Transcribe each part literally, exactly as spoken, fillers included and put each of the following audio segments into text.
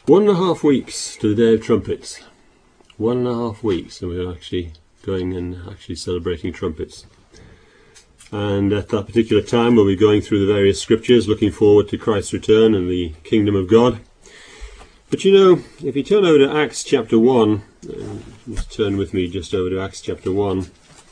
One and a half weeks to the Day of Trumpets. One and a half weeks, and we're actually going and actually celebrating trumpets. And at that particular time, we'll be going through the various scriptures, looking forward to Christ's return and the kingdom of God. But you know, if you turn over to Acts chapter one, uh, just turn with me just over to Acts chapter one,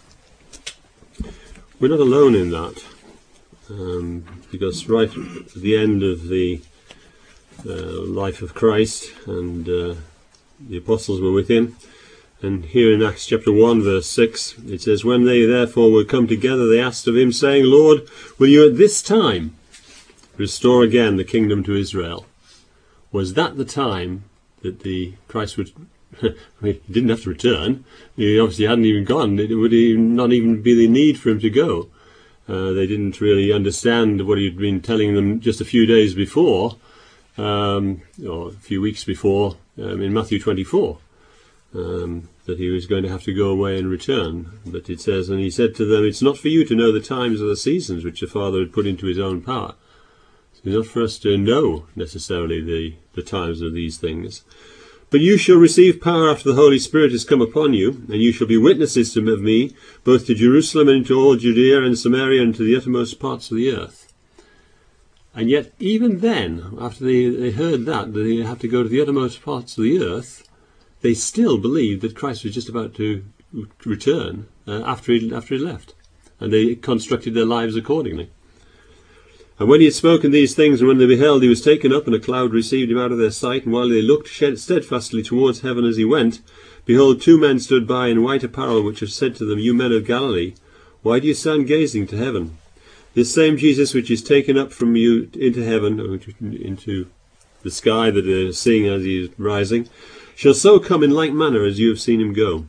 we're not alone in that, um, because right at the end of the uh, life of Christ, and uh, the apostles were with him, and here in Acts chapter one verse six it says, "When they therefore were come together, they asked of him, saying, Lord, will you at this time restore again the kingdom to Israel?" Was that the time that the Christ would... I mean, he didn't have to return. He obviously hadn't even gone. It would even not even be the need for him to go. Uh, they didn't really understand what he'd been telling them just a few days before, um, or a few weeks before, um, in Matthew twenty-four, um, that he was going to have to go away and return. But it says, "And he said to them, it's not for you to know the times or the seasons which the Father had put into his own power." It's not for us to know necessarily the, the times of these things. "But you shall receive power after the Holy Spirit has come upon you, and you shall be witnesses to, of me, both to Jerusalem and to all Judea and Samaria and to the uttermost parts of the earth." And yet, even then, after they, they heard that, that they have to go to the uttermost parts of the earth, they still believed that Christ was just about to return uh, after, he, after he left. And they constructed their lives accordingly. "And when he had spoken these things, and when they beheld, he was taken up, and a cloud received him out of their sight. And while they looked steadfastly towards heaven as he went, behold, two men stood by in white apparel, which have said to them, You men of Galilee, why do you stand gazing to heaven? This same Jesus which is taken up from you into heaven," or into the sky that they are seeing as he is rising, "shall so come in like manner as you have seen him go."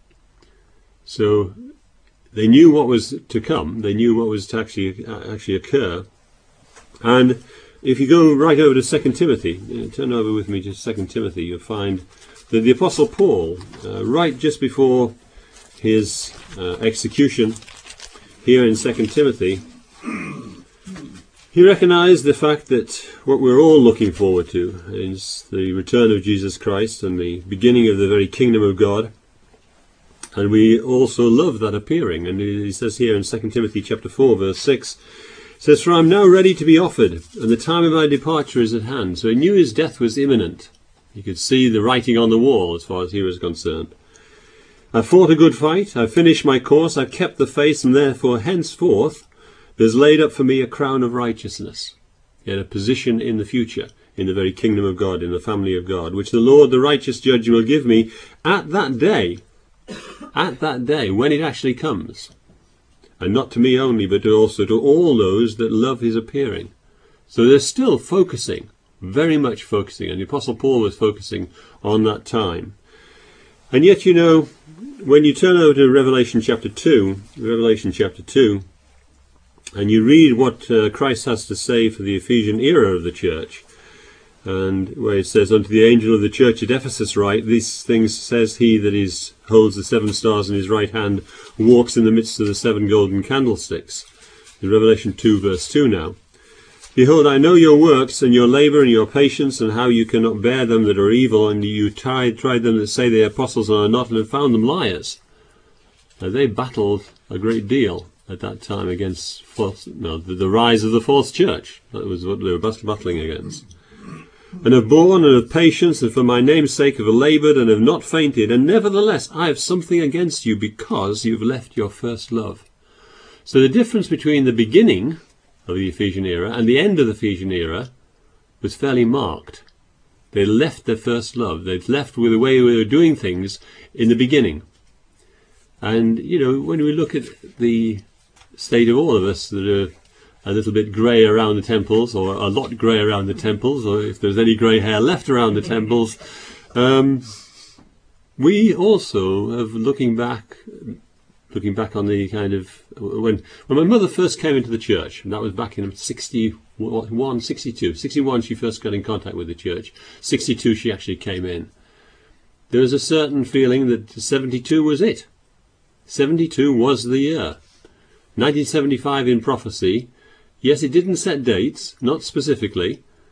So they knew what was to come. They knew what was to actually, actually occur. And if you go right over to Second Timothy, uh, turn over with me to Second Timothy, you'll find that the Apostle Paul, uh, right just before his uh, execution, here in Second Timothy, he recognized the fact that what we're all looking forward to is the return of Jesus Christ and the beginning of the very kingdom of God. And we also love that appearing. And he says here in Second Timothy chapter four, verse six, it says, "For I am now ready to be offered, and the time of my departure is at hand." So he knew his death was imminent. He could see the writing on the wall as far as he was concerned. "I've fought a good fight, I've finished my course, I've kept the faith, and therefore henceforth there's laid up for me a crown of righteousness." He had a position in the future, in the very kingdom of God, in the family of God, "which the Lord, the righteous judge, will give me at that day," at that day, when it actually comes. "And not to me only, but also to all those that love his appearing." So they're still focusing, very much focusing, and the Apostle Paul was focusing on that time. And yet, you know, when you turn over to Revelation chapter two, Revelation chapter two, and you read what uh, Christ has to say for the Ephesian era of the church, and where it says, "Unto the angel of the church at Ephesus write, these things says he that is holds the seven stars in his right hand, walks in the midst of the seven golden candlesticks." In Revelation two, verse two now. "Behold, I know your works, and your labour, and your patience, and how you cannot bear them that are evil, and you tried, tried them that say they are apostles and are not, and have found them liars." Now, they battled a great deal at that time against false, no, the, the rise of the false church. That was what they were battling against. "And have borne, and have patience, and for my name's sake have laboured, and have not fainted. And nevertheless I have something against you, because you've left your first love." So the difference between the beginning of the Ephesian era and the end of the Ephesian era was fairly marked. They left their first love. They'd left with the way we were doing things in the beginning. And, you know, when we look at the state of all of us that are a little bit grey around the temples, or a lot grey around the temples, or if there's any grey hair left around the temples, um, we also have looking back, looking back on the kind of when when my mother first came into the church, and that was back in sixty-one, sixty-two, sixty-one. She first got in contact with the church. sixty-two, she actually came in. There was a certain feeling that seventy-two was it. seventy-two was the year. nineteen seventy-five in prophecy. Yes, it didn't set dates, not specifically,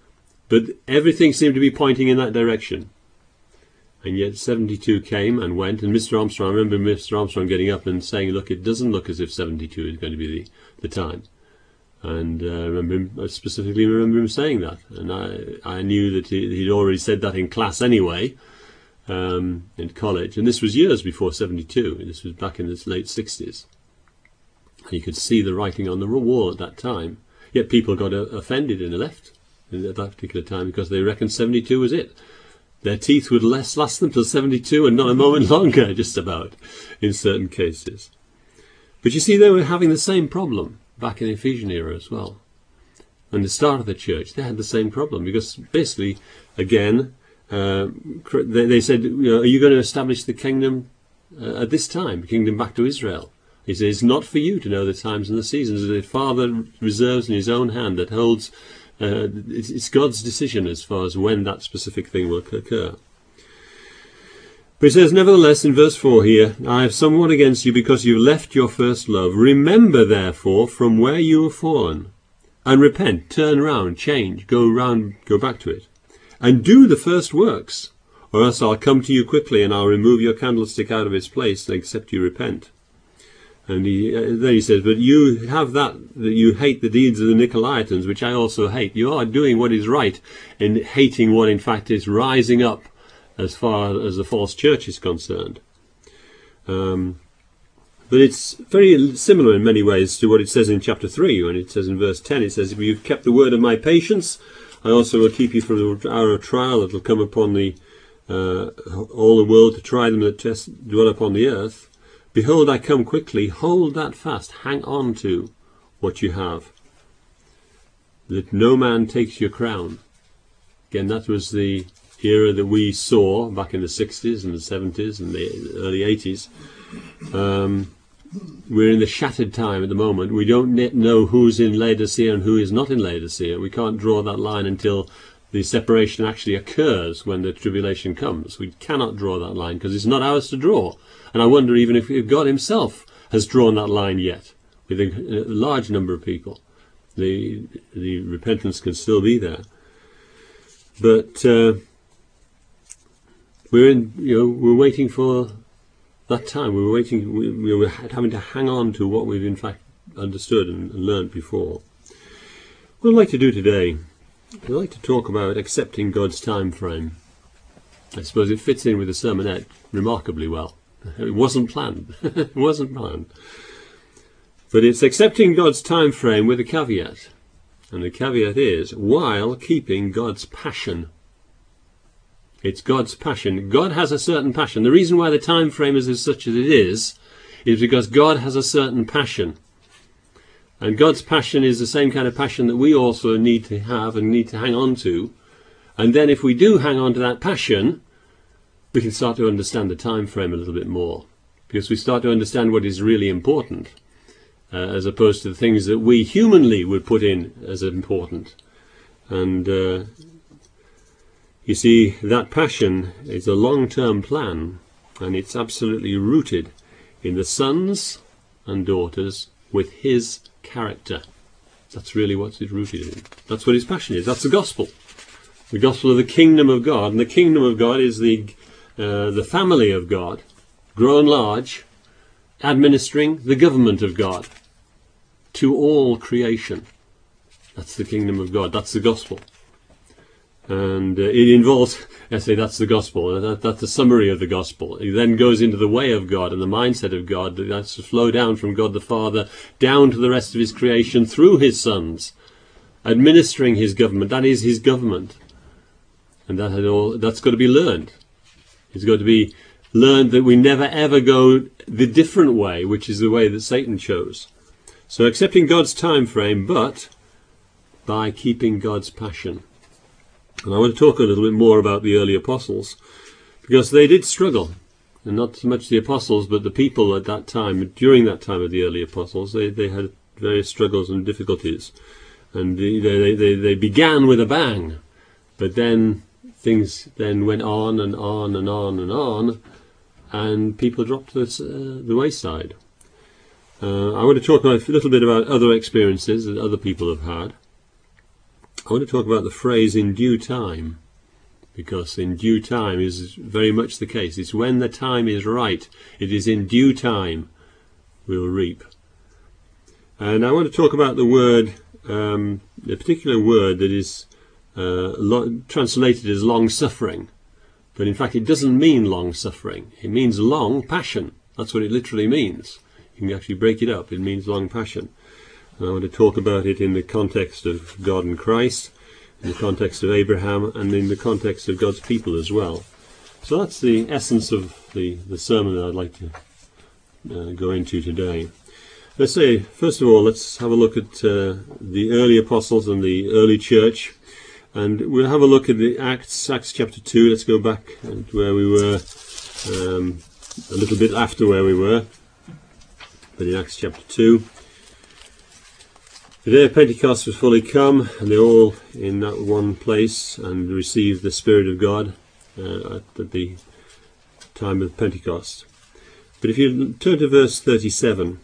But everything seemed to be pointing in that direction. And yet seventy-two came and went, and Mister Armstrong, I remember Mister Armstrong getting up and saying, look, it doesn't look as if seventy-two is going to be the, the time. And uh, I remember him, I specifically remember him saying that. And I, I knew that he, he'd already said that in class anyway, um, in college. And this was years before seventy-two. This was back in the late sixties. You could see the writing on the wall at that time. Yet people got uh, offended and left at that particular time because they reckoned seventy-two was it. Their teeth would less last them till seventy-two and not a moment longer, just about, in certain cases. But you see, they were having the same problem back in the Ephesian era as well. And the start of the church, they had the same problem because basically, again, uh, they, they said, you know, are you going to establish the kingdom uh, at this time, the kingdom back to Israel? He says, it's not for you to know the times and the seasons. The Father reserves in his own hand that holds, uh, it's, it's God's decision as far as when that specific thing will occur. But he says, nevertheless, in verse four here, I have somewhat against you because you left your first love. Remember, therefore, from where you have fallen, and repent, turn round, change, go round, go back to it, and do the first works, or else I'll come to you quickly, and I'll remove your candlestick out of its place, except you repent. And he, uh, then he says, but you have that, that you hate the deeds of the Nicolaitans, which I also hate. You are doing what is right in hating what in fact is rising up as far as the false church is concerned. Um, but it's very similar in many ways to what it says in chapter three, when it says in verse ten, it says, if you've kept the word of my patience, I also will keep you from the hour of trial that will come upon the uh, all the world to try them that test, dwell upon the earth. Behold, I come quickly. Hold that fast. Hang on to what you have, that no man takes your crown. Again, that was the era that we saw back in the sixties and the seventies and the early eighties. Um, we're in the shattered time at the moment. We don't know who's in Laodicea and who is not in Laodicea. We can't draw that line until the separation actually occurs when the tribulation comes. We cannot draw that line because it's not ours to draw. And I wonder even if God himself has drawn that line yet with a, a large number of people. The, the repentance can still be there. But uh, we're in, you know, we're waiting for that time. We were waiting, we, we were having to hang on to what we've in fact understood and, and learned before. What I'd like to do today, I'd like to talk about accepting God's time frame. I suppose it fits in with the sermonette remarkably well. It wasn't planned. It wasn't planned. But it's accepting God's time frame with a caveat. And the caveat is, while keeping God's passion. It's God's passion. God has a certain passion. The reason why the time frame is as such as it is, is because God has a certain passion. And God's passion is the same kind of passion that we also need to have and need to hang on to. And then if we do hang on to that passion, we can start to understand the time frame a little bit more, because we start to understand what is really important, uh, as opposed to the things that we humanly would put in as important. And uh, you see, that passion is a long-term plan, and it's absolutely rooted in the sons and daughters with his character. That's really what it's rooted in. That's what his passion is. That's the gospel. The gospel of the kingdom of God. And the kingdom of God is the Uh, the family of God, grown large, administering the government of God to all creation. That's the kingdom of God. That's the gospel. And uh, it involves, I say that's the gospel, that, that's the summary of the gospel. It then goes into the way of God and the mindset of God. That's to flow down from God the Father down to the rest of his creation through his sons, administering his government. That is his government. And that had all, that's got to be learned. It's got to be learned that we never ever go the different way, which is the way that Satan chose. So accepting God's time frame, but by keeping God's passion. And I want to talk a little bit more about the early apostles, because they did struggle. And not so much the apostles, but the people at that time, during that time of the early apostles, they, they had various struggles and difficulties. And they, they, they, they began with a bang, but then things then went on and on and on and on, and people dropped this, uh, the wayside. Uh, I want to talk a little bit about other experiences that other people have had. I want to talk about the phrase "in due time," because in due time is very much the case. It's when the time is right. It is in due time we will reap. And I want to talk about the word, um, a particular word that is uh, lo- translated as long-suffering. But in fact it doesn't mean long-suffering. It means long passion. That's what it literally means. You can actually break it up. It means long passion. And I want to talk about it in the context of God and Christ, in the context of Abraham, and in the context of God's people as well. So that's the essence of the, the sermon that I'd like to uh, go into today. Let's say, first of all, let's have a look at uh, the early apostles and the early church. And we'll have a look at the Acts, Acts chapter two. Let's go back to where we were, um, a little bit after where we were. But in Acts chapter two, the day of Pentecost was fully come, and they're all in that one place and received the Spirit of God uh, at, at the time of Pentecost. But if you turn to verse thirty-seven,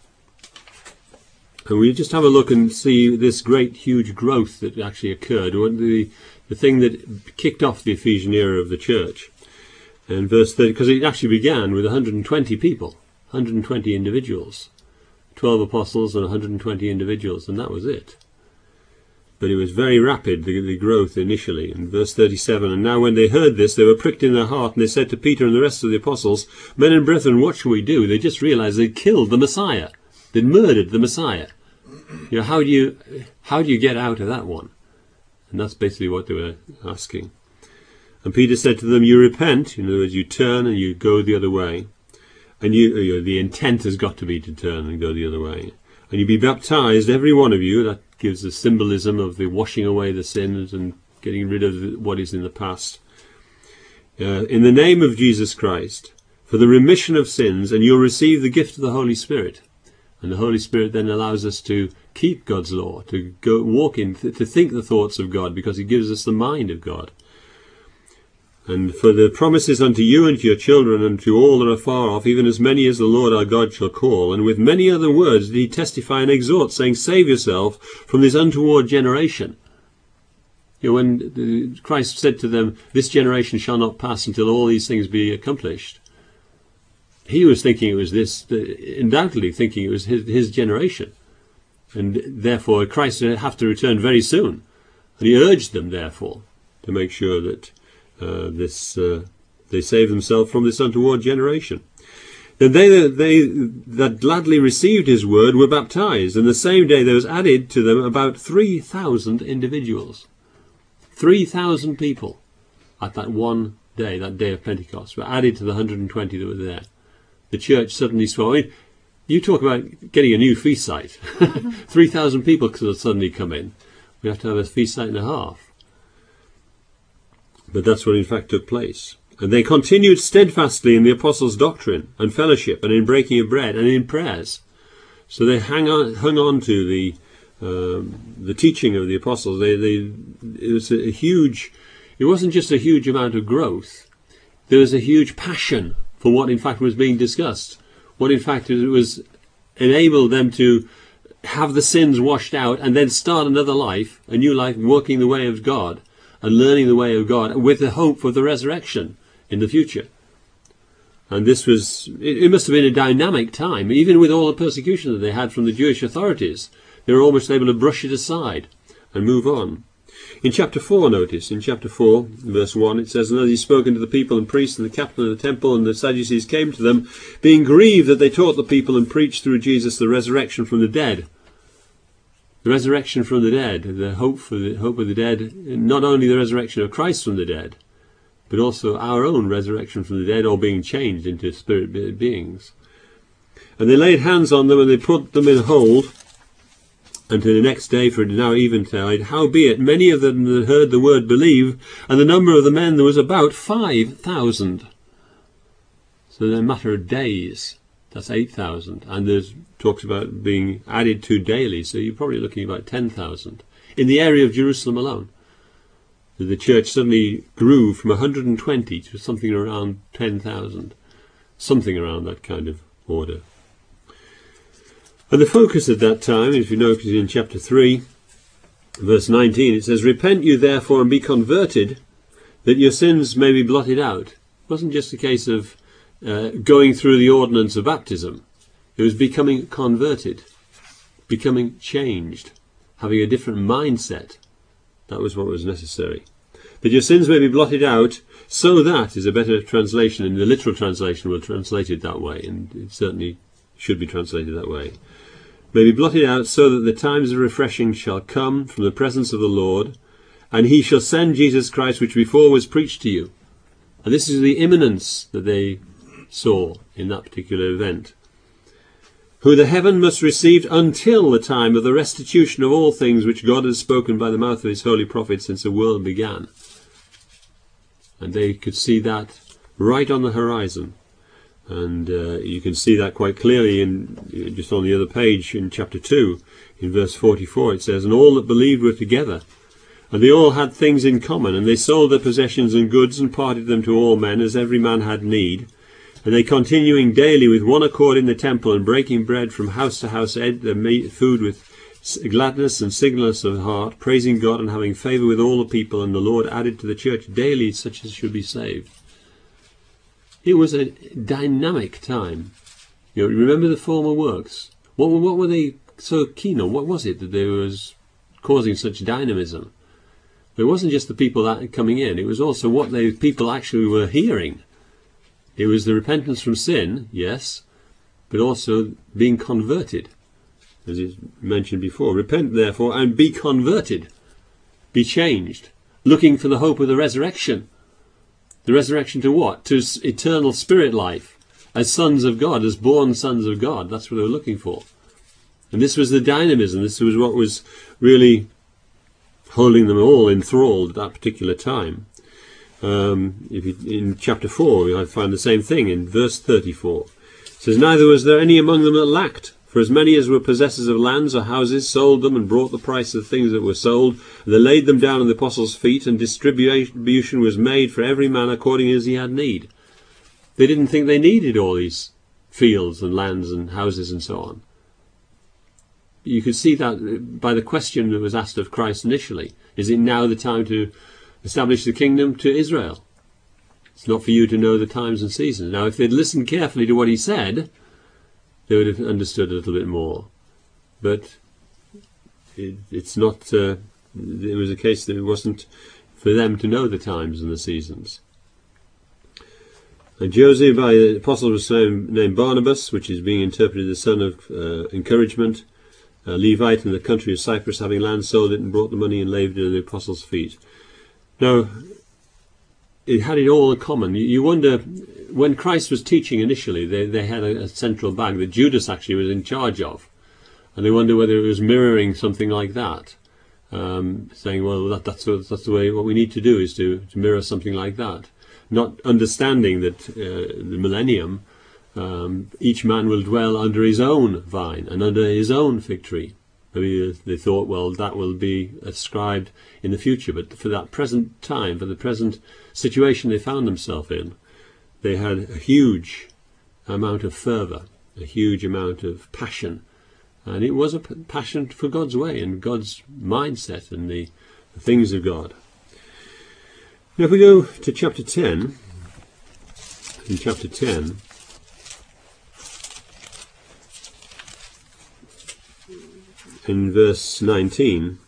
and we just have a look and see this great, huge growth that actually occurred, the, the thing that kicked off the Ephesian era of the church. And verse thirty, because it actually began with one hundred twenty people, one hundred twenty individuals, twelve apostles and one hundred twenty individuals, and that was it. But it was very rapid, the, the growth initially. In verse thirty-seven, and now when they heard this, they were pricked in their heart, and they said to Peter and the rest of the apostles, "Men and brethren, what shall we do?" They just realized they'd killed the Messiah. They'd murdered the Messiah. You know, how do you how do you get out of that one? And that's basically what they were asking. And Peter said to them, "You repent," in other words, you turn and you go the other way. And you, you know, the intent has got to be to turn and go the other way. And you be baptized, every one of you. That gives the symbolism of the washing away the sins and getting rid of what is in the past. Uh, in the name of Jesus Christ, for the remission of sins, and you'll receive the gift of the Holy Spirit. And the Holy Spirit then allows us to keep God's law, to go walk in, th- to think the thoughts of God, because he gives us the mind of God. And for the promises unto you and to your children and to all that are far off, even as many as the Lord our God shall call. And with many other words did he testify and exhort, saying, "Save yourself from this untoward generation." You know, when Christ said to them, "This generation shall not pass until all these things be accomplished," he was thinking it was this, undoubtedly thinking it was his, his generation. And therefore Christ would have to return very soon. And he urged them, therefore, to make sure that uh, this uh, they save themselves from this untoward generation. Then they, they that gladly received his word were baptized, and the same day there was added to them about three thousand individuals. three thousand people at that one day, that day of Pentecost, were added to the one hundred twenty that were there. The church suddenly swelled. I mean, you talk about getting a new feast site. three thousand people could suddenly come in. We have to have a feast site and a half. But that's what in fact took place. And they continued steadfastly in the apostles' doctrine and fellowship and in breaking of bread and in prayers. So they hang on, hung on to the um, the teaching of the apostles. They, they, it was a huge, it wasn't just a huge amount of growth. There was a huge passion for what in fact was being discussed. What in fact it was enabled them to have the sins washed out and then start another life, a new life, walking the way of God and learning the way of God with the hope for the resurrection in the future. And this was, it, it must have been a dynamic time, even with all the persecution that they had from the Jewish authorities. They were almost able to brush it aside and move on. In chapter four, notice, in chapter four, verse one, it says, "And as he spoke unto the people and priests and the captain of the temple and the Sadducees came to them, being grieved that they taught the people and preached through Jesus the resurrection from the dead." The resurrection from the dead, the hope for the hope of the dead, not only the resurrection of Christ from the dead, but also our own resurrection from the dead, or being changed into spirit beings. "And they laid hands on them, and they put them in hold until the next day, for it is now eventide. Howbeit many of them that heard the word believed, and the number of the men there was about five thousand." So in a matter of days, that's eight thousand. And there's talks about being added to daily, so you're probably looking at about ten thousand in the area of Jerusalem alone. The church suddenly grew from one hundred twenty to something around ten thousand, something around that kind of order. And the focus at that time, if you notice in chapter three, verse nineteen, it says, "Repent you therefore and be converted, that your sins may be blotted out." It wasn't just a case of uh, going through the ordinance of baptism. It was becoming converted, becoming changed, having a different mindset. That was what was necessary. "That your sins may be blotted out, so that" is a better translation, and the literal translation will translate it that way, and it certainly should be translated that way. "May be blotted out, so that the times of refreshing shall come from the presence of the Lord, and he shall send Jesus Christ, which before was preached to you." And this is the imminence that they saw in that particular event. "Who the heaven must receive until the time of the restitution of all things which God has spoken by the mouth of his holy prophets since the world began." And they could see that right on the horizon. And uh, you can see that quite clearly in just on the other page in chapter two, in verse forty-four. It says, "And all that believed were together, and they all had things in common, and they sold their possessions and goods and parted them to all men, as every man had need. And they, continuing daily with one accord in the temple, and breaking bread from house to house, ate their meat, food with gladness and singleness of heart, praising God and having favour with all the people. And the Lord added to the church daily such as should be saved." It was a dynamic time. You know, remember the former works. What, what were they so keen on? What was it that they was causing such dynamism? It wasn't just the people that coming in. It was also what the people actually were hearing. It was the repentance from sin, yes, but also being converted, as is mentioned before. "Repent therefore and be converted," be changed, looking for the hope of the resurrection. The resurrection to what? To eternal spirit life, as sons of God, as born sons of God. That's what they were looking for. And this was the dynamism. This was what was really holding them all enthralled at that particular time. Um, if you, in chapter four, I find the same thing in verse thirty-four. It says, "Neither was there any among them that lacked, for as many as were possessors of lands or houses sold them and brought the price of things that were sold, and they laid them down at the apostles' feet, and distribution was made for every man according as he had need." They didn't think they needed all these fields and lands and houses and so on. You could see that by the question that was asked of Christ initially. Is it now the time to establish the kingdom to Israel? It's not for you to know the times and seasons. Now, if they'd listened carefully to what he said, they would have understood a little bit more. But it, it's not, uh, it was a case that it wasn't for them to know the times and the seasons. And Joseph, by the apostle, was named Barnabas, which is being interpreted the son of uh, encouragement. A Levite in the country of Cyprus, having land, sold it and brought the money and laid it at the apostles' feet. Now, it had it all in common. You wonder, when Christ was teaching initially, they, they had a, a central bag that Judas actually was in charge of. And they wonder whether it was mirroring something like that. Um, saying, well, that, that's, that's the way, what we need to do is to, to mirror something like that. Not understanding that uh, the millennium, um, each man will dwell under his own vine and under his own fig tree. Maybe they thought, well, that will be ascribed in the future. But for that present time, for the present situation they found themselves in, they had a huge amount of fervour, a huge amount of passion. And it was a passion for God's way and God's mindset and the, the things of God. Now if we go to chapter ten, in chapter ten, in verse nineteen,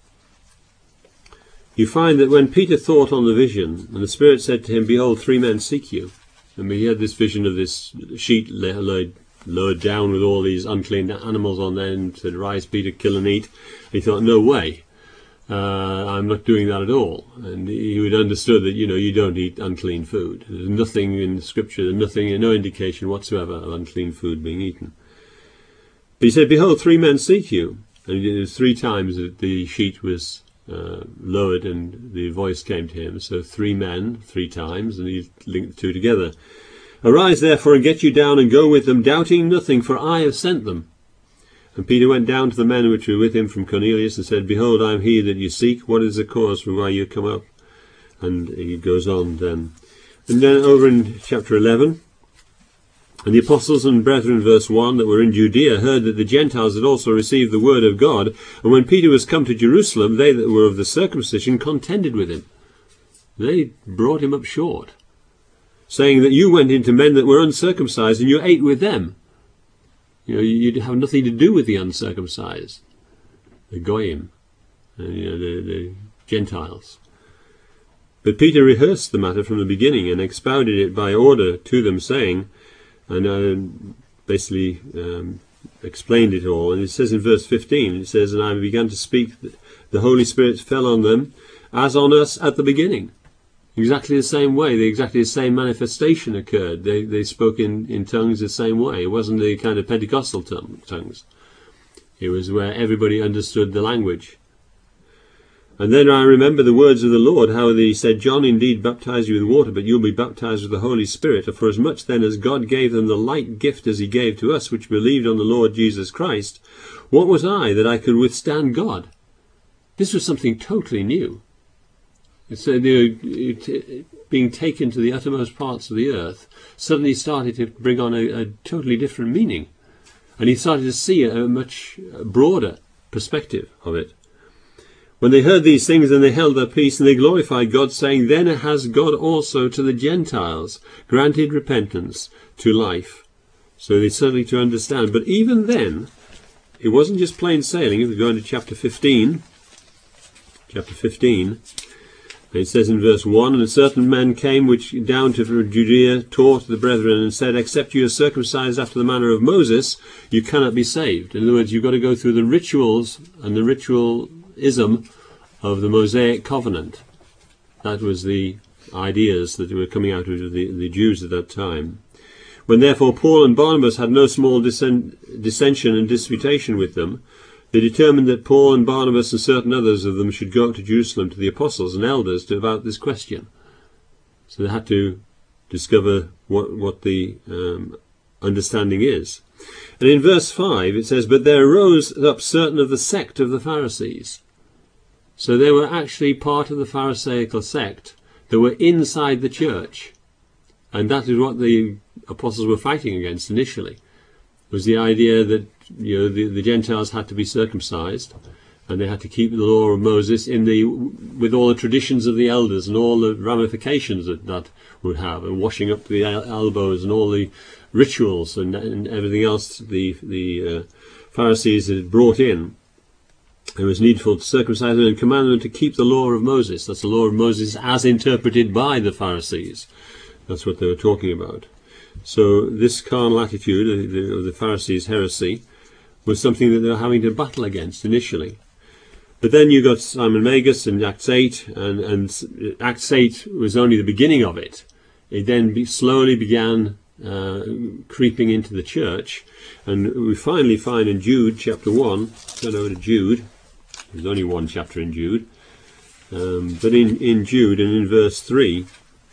you find that when Peter thought on the vision, and the Spirit said to him, "Behold, three men seek you." And he had this vision of this sheet lowered, lowered down with all these unclean animals on there, and said, "Rise, Peter, kill and eat." And he thought, no way. Uh, I'm not doing that at all. And he would understood that, you know, you don't eat unclean food. There's nothing in the scripture, nothing, no indication whatsoever of unclean food being eaten. But he said, "Behold, three men seek you." And it was three times that the sheet was uh, lowered and the voice came to him. So three men, three times, and he linked the two together. "Arise, therefore, and get you down and go with them, doubting nothing, for I have sent them." And Peter went down to the men which were with him from Cornelius and said, "Behold, I am he that you seek. What is the cause for why you come up?" And he goes on then. And then over in chapter eleven, And the apostles and brethren, verse one, that were in Judea heard that the Gentiles had also received the word of God. And when Peter was come to Jerusalem, they that were of the circumcision contended with him. They brought him up short, saying that you went into men that were uncircumcised and you ate with them. You know, you have nothing to do with the uncircumcised, the goyim, you know, the, the Gentiles. But Peter rehearsed the matter from the beginning and expounded it by order to them, saying, and uh, basically um, explained it all. And it says in verse fifteen, it says, and I began to speak, the Holy Spirit fell on them as on us at the beginning. Exactly the same way, the exactly the same manifestation occurred. They they spoke in, in tongues the same way. It wasn't the kind of Pentecostal tongue, tongues. It was where everybody understood the language. And then I remember the words of the Lord, how he said, John indeed baptized you with water, but you'll be baptized with the Holy Spirit. For as much then as God gave them the like gift as he gave to us, which believed on the Lord Jesus Christ, what was I that I could withstand God? This was something totally new. So they were being taken to the uttermost parts of the earth, suddenly started to bring on a, a totally different meaning. And he started to see a, a much broader perspective of it. When they heard these things, then they held their peace, and they glorified God, saying, then has God also to the Gentiles granted repentance to life. So they certainly to understand. But even then, it wasn't just plain sailing. If we go into chapter fifteen, chapter fifteen, it says in verse one, and certain men came which down to Judea taught the brethren and said, except you are circumcised after the manner of Moses, you cannot be saved. In other words, you've got to go through the rituals and the ritualism of the Mosaic covenant. That was the ideas that were coming out of the, the Jews at that time. When therefore Paul and Barnabas had no small dissent, dissension and disputation with them, they determined that Paul and Barnabas and certain others of them should go up to Jerusalem to the apostles and elders to, about this question. So they had to discover what, what the um, understanding is. And in verse five it says, but there arose up certain of the sect of the Pharisees. So they were actually part of the Pharisaical sect that were inside the church. And that is what the apostles were fighting against initially, was the idea that, you know, the, the Gentiles had to be circumcised, and they had to keep the law of Moses in the with all the traditions of the elders and all the ramifications that that would have, and washing up the el elbows and all the rituals and, and everything else the the uh, Pharisees had brought in. It was needful to circumcise them and command them to keep the law of Moses. That's the law of Moses as interpreted by the Pharisees. That's what they were talking about. So this carnal attitude of the, of the Pharisees' heresy was something that they were having to battle against initially. But then you got Simon Magus in Acts eight, and, and Acts eight was only the beginning of it. It then be, slowly began uh, creeping into the church, and we finally find in Jude chapter one, turn over to Jude, there's only one chapter in Jude, um, but in, in Jude and in verse three,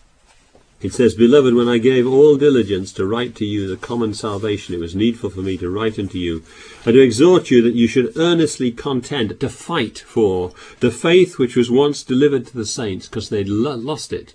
it says, beloved, when I gave all diligence to write to you the common salvation, it was needful for me to write unto you, and to exhort you that you should earnestly contend to fight for the faith which was once delivered to the saints, because they'd lo lost it.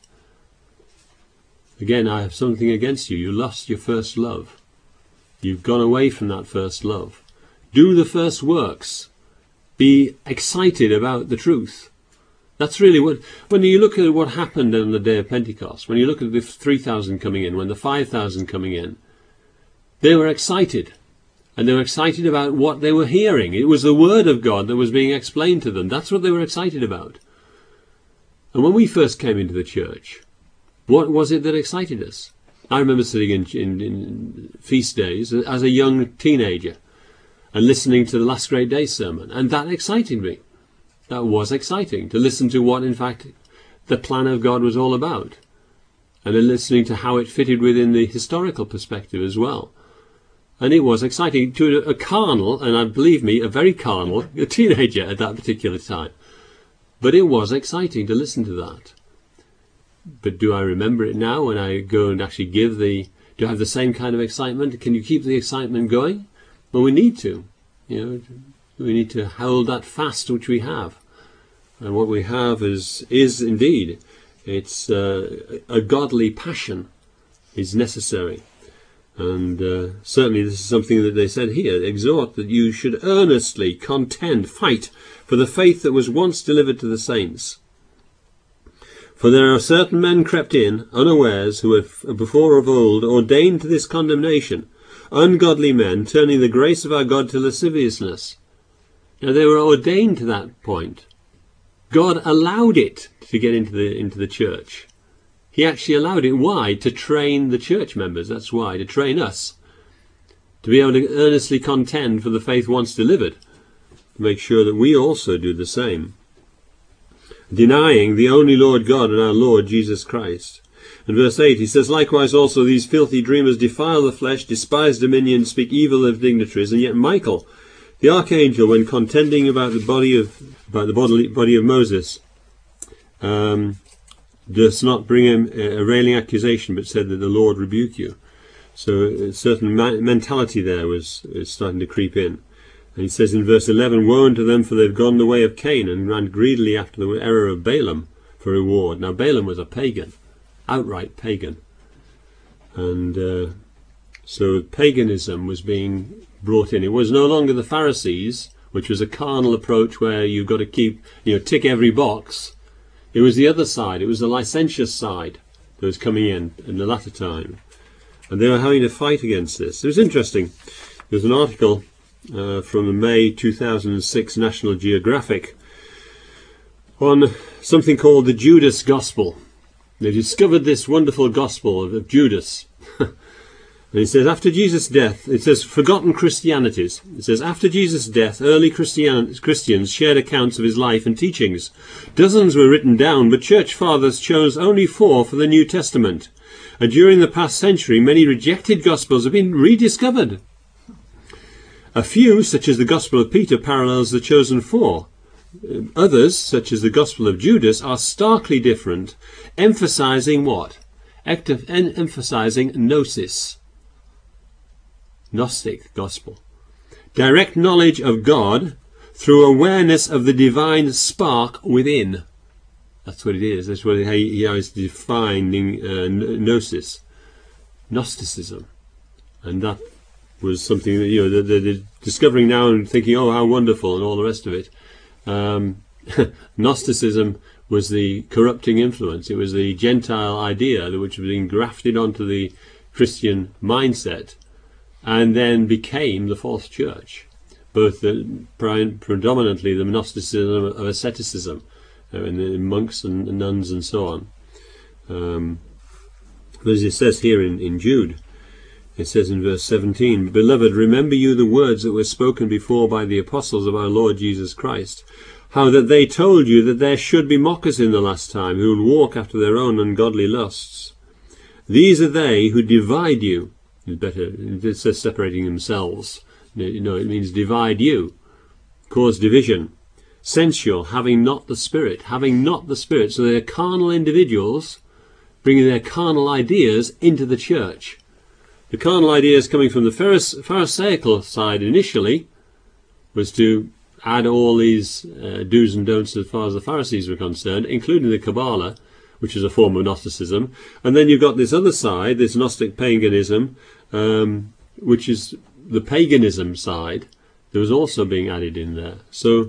Again, I have something against you. You lost your first love. You've gone away from that first love. Do the first works. Be excited about the truth. That's really what, when you look at what happened on the day of Pentecost, when you look at the three thousand coming in, when the five thousand coming in, they were excited. And they were excited about what they were hearing. It was the Word of God that was being explained to them. That's what they were excited about. And when we first came into the church, what was it that excited us? I remember sitting in, in, in feast days as a young teenager and listening to the Last Great Day sermon, and that excited me. That was exciting, to listen to what, in fact, the plan of God was all about, and then listening to how it fitted within the historical perspective as well. And it was exciting to a carnal, and I believe me, a very carnal a teenager at that particular time. But it was exciting to listen to that. But do I remember it now when I go and actually give the, do I have the same kind of excitement? Can you keep the excitement going? Well, we need to, you know, we need to hold that fast which we have. And what we have is, is indeed, it's uh, a godly passion is necessary. And uh, certainly this is something that they said here, exhort that you should earnestly contend, fight for the faith that was once delivered to the saints. For there are certain men crept in, unawares, who were before of old ordained to this condemnation, ungodly men, turning the grace of our God to lasciviousness. Now they were ordained to that point. God allowed it to get into the into the church. He actually allowed it. Why? To train the church members. That's why. To train us. To be able to earnestly contend for the faith once delivered. To make sure that we also do the same. Denying the only Lord God and our Lord Jesus Christ. In verse eight he says, likewise also these filthy dreamers defile the flesh, despise dominion, speak evil of dignitaries, and yet Michael, the archangel, when contending about the body of about the bodily body of Moses, um, does not bring him a railing accusation, but said that the Lord rebuke you. So a certain mentality there was, was starting to creep in. And he says in verse eleven, woe unto them, for they've gone the way of Cain, and ran greedily after the error of Balaam for reward. Now Balaam was a pagan, outright pagan. And uh, so paganism was being brought in. It was no longer the Pharisees, which was a carnal approach where you've got to keep, you know, tick every box. It was the other side. It was the licentious side that was coming in in the latter time. And they were having to fight against this. It was interesting. There's an article uh, from the May two thousand six National Geographic on something called the Judas Gospel. They discovered this wonderful gospel of, of Judas. And it says, after Jesus' death, it says, forgotten Christianities. It says, after Jesus' death, early Christian, Christians shared accounts of his life and teachings. Dozens were written down, but church fathers chose only four for the New Testament. And during the past century, many rejected gospels have been rediscovered. A few, such as the Gospel of Peter, parallels the chosen four. Others, such as the Gospel of Judas, are starkly different, emphasizing what? Active, en emphasizing gnosis. Gnostic gospel. Direct knowledge of God through awareness of the divine spark within. That's what it is. That's what he, he is defining uh, gnosis. Gnosticism. And that was something that, you know, they're, they're discovering now and thinking, oh, how wonderful, and all the rest of it. Um, Gnosticism was the corrupting influence. It was the Gentile idea which was being grafted onto the Christian mindset, and then became the false church, both the, predominantly the Gnosticism of asceticism, uh, in the monks and nuns and so on. Um, as it says here in, in Jude, it says in verse seventeen, beloved, remember you the words that were spoken before by the apostles of our Lord Jesus Christ, how that they told you that there should be mockers in the last time, who will walk after their own ungodly lusts. These are they who divide you. It's better, it says separating themselves. You know, it means divide you, cause division. Sensual, having not the Spirit, having not the Spirit. So they're carnal individuals bringing their carnal ideas into the church. The carnal ideas coming from the Pharisaical side initially was to add all these uh, do's and don'ts as far as the Pharisees were concerned, including the Kabbalah, which is a form of Gnosticism. And then you've got this other side, this Gnostic paganism, um, which is the paganism side, that was also being added in there. So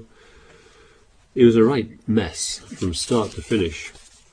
it was a right mess from start to finish.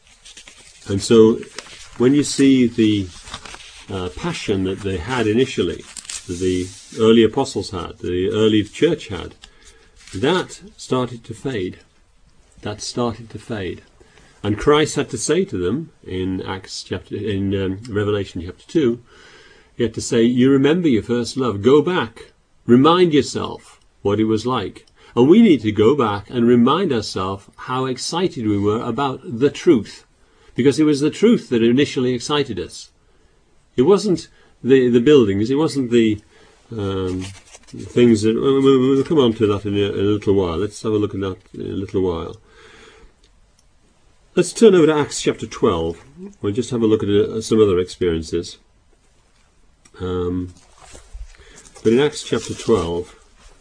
And so when you see the uh, passion that they had initially, that the early apostles had, the early church had, that started to fade. That started to fade. And Christ had to say to them in Acts chapter, in um, Revelation chapter two, he had to say, you remember your first love. Go back. Remind yourself what it was like. And we need to go back and remind ourselves how excited we were about the truth. Because it was the truth that initially excited us. It wasn't the, the buildings. It wasn't the um, things that... We'll, we'll come on to that in a, in a little while. Let's have a look at that in a little while. Let's turn over to Acts chapter twelve. We'll just have a look at uh, some other experiences. Um, but in Acts chapter twelve,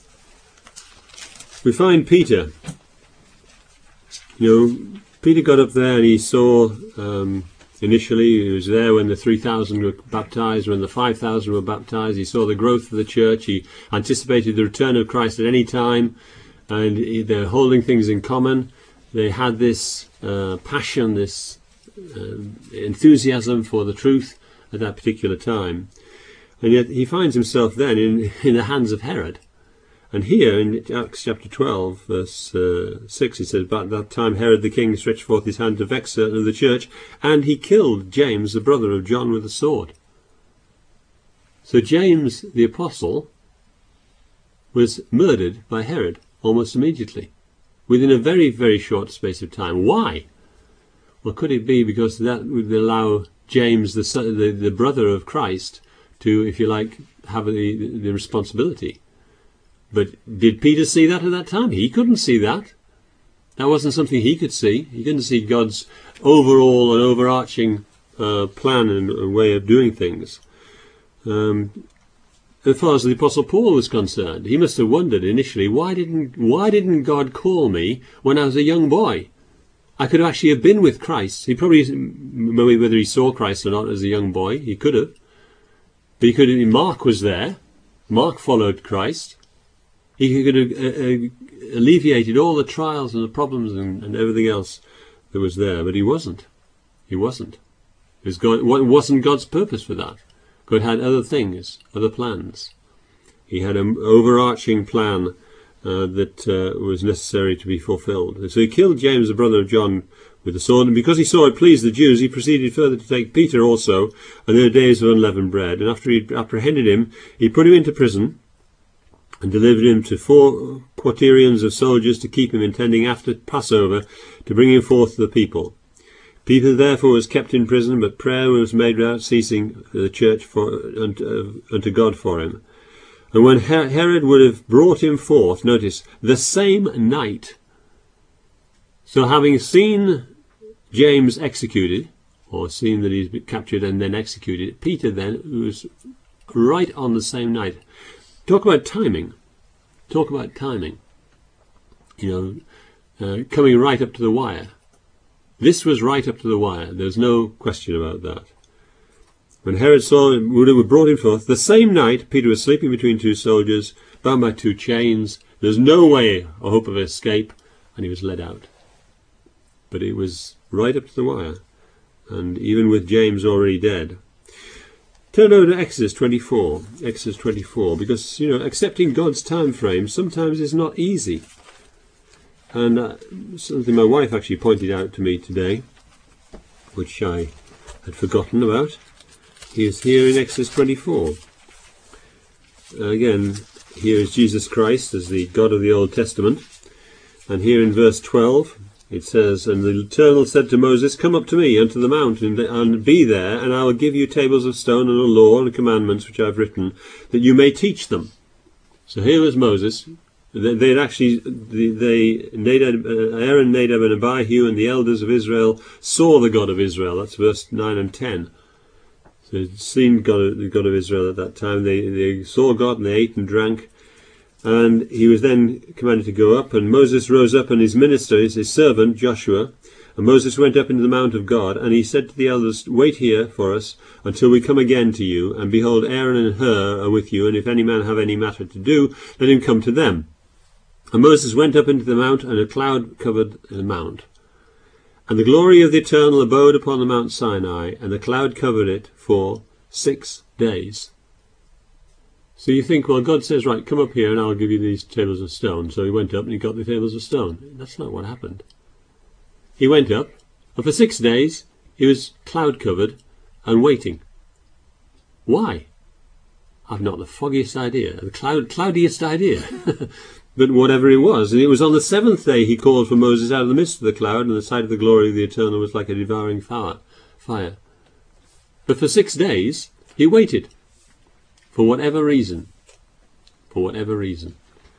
we find Peter. You know, Peter got up there and he saw um, initially. He was there when the three thousand were baptized, when the five thousand were baptized. He saw the growth of the church. He anticipated the return of Christ at any time, and he, they're holding things in common. They had this uh, passion, this uh, enthusiasm for the truth at that particular time. And yet he finds himself then in, in the hands of Herod. And here in Acts chapter twelve, verse uh, six, it says, "But at that time Herod the king stretched forth his hand to vex certain of the church, and he killed James, the brother of John, with a sword." So James the apostle was murdered by Herod almost immediately, within a very, very short space of time. Why? Well, could it be because that would allow James, the, son, the, the brother of Christ, to, if you like, have the, the responsibility? But did Peter see that at that time? He couldn't see that. That wasn't something he could see. He didn't see God's overall and overarching uh, plan and, and way of doing things. Um, as far as the Apostle Paul was concerned, he must have wondered initially, why didn't why didn't God call me when I was a young boy? I could actually have been with Christ. He probably, whether he saw Christ or not as a young boy, he could have. But he could have, Mark was there. Mark followed Christ. He could have uh, alleviated all the trials and the problems and, and everything else that was there, but he wasn't. He wasn't. It was God, it wasn't God's purpose for that. God had other things, other plans. He had an overarching plan uh, that uh, was necessary to be fulfilled. And so he killed James, the brother of John, with the sword, and because he saw it pleased the Jews, he proceeded further to take Peter also, and there were days of unleavened bread. And after he apprehended him, he put him into prison, and delivered him to four quaternions of soldiers to keep him, intending after Passover to bring him forth to the people. Peter therefore was kept in prison, but prayer was made without ceasing for the church for, unto, uh, unto God for him. And when Her- Herod would have brought him forth, notice, the same night. So having seen James executed, or seen that he's been captured and then executed, Peter then was right on the same night. Talk about timing. Talk about timing. You know, uh, coming right up to the wire. This was right up to the wire. There's no question about that. When Herod saw him, would have brought him forth, the same night Peter was sleeping between two soldiers, bound by two chains. There's no way or hope of escape, and he was led out. But it was right up to the wire, and even with James already dead. Turn over to Exodus twenty-four, Exodus twenty-four, because, you know, accepting God's time frame sometimes is not easy. And uh, something my wife actually pointed out to me today, which I had forgotten about, is here in Exodus twenty-four. Uh, again, here is Jesus Christ as the God of the Old Testament. And here in verse twelve, it says, "And the Eternal said to Moses, Come up to me unto the mountain, and be there, and I will give you tables of stone and a law and commandments which I have written, that you may teach them." So here was Moses. They had actually, they, Nadab, Aaron, Nadab, and Abihu, and the elders of Israel saw the God of Israel. That's verse nine and ten. So they'd seen God, the God of Israel at that time. They, they saw God, and they ate and drank. And he was then commanded to go up, and Moses rose up, and his minister, his servant, Joshua. And Moses went up into the mount of God, and he said to the elders, Wait here for us, until we come again to you. And behold, Aaron and Hur are with you, and if any man have any matter to do, let him come to them. And Moses went up into the mount, and a cloud covered the mount. And the glory of the Eternal abode upon the Mount Sinai, and the cloud covered it for six days. So you think, well, God says, right, come up here and I'll give you these tables of stone. So he went up and he got the tables of stone. That's not what happened. He went up, and for six days he was cloud covered and waiting. Why? I've not the foggiest idea, the cloud, cloudiest idea. But whatever it was, and it was on the seventh day he called for Moses out of the midst of the cloud, and the sight of the glory of the Eternal was like a devouring fire. Fire. But for six days he waited. For whatever reason. For whatever reason.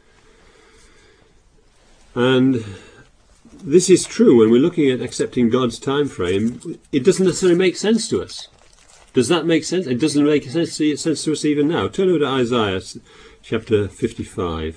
And this is true when we're looking at accepting God's time frame. It doesn't necessarily make sense to us. Does that make sense? It doesn't make sense to us even now. Turn over to Isaiah chapter fifty-five.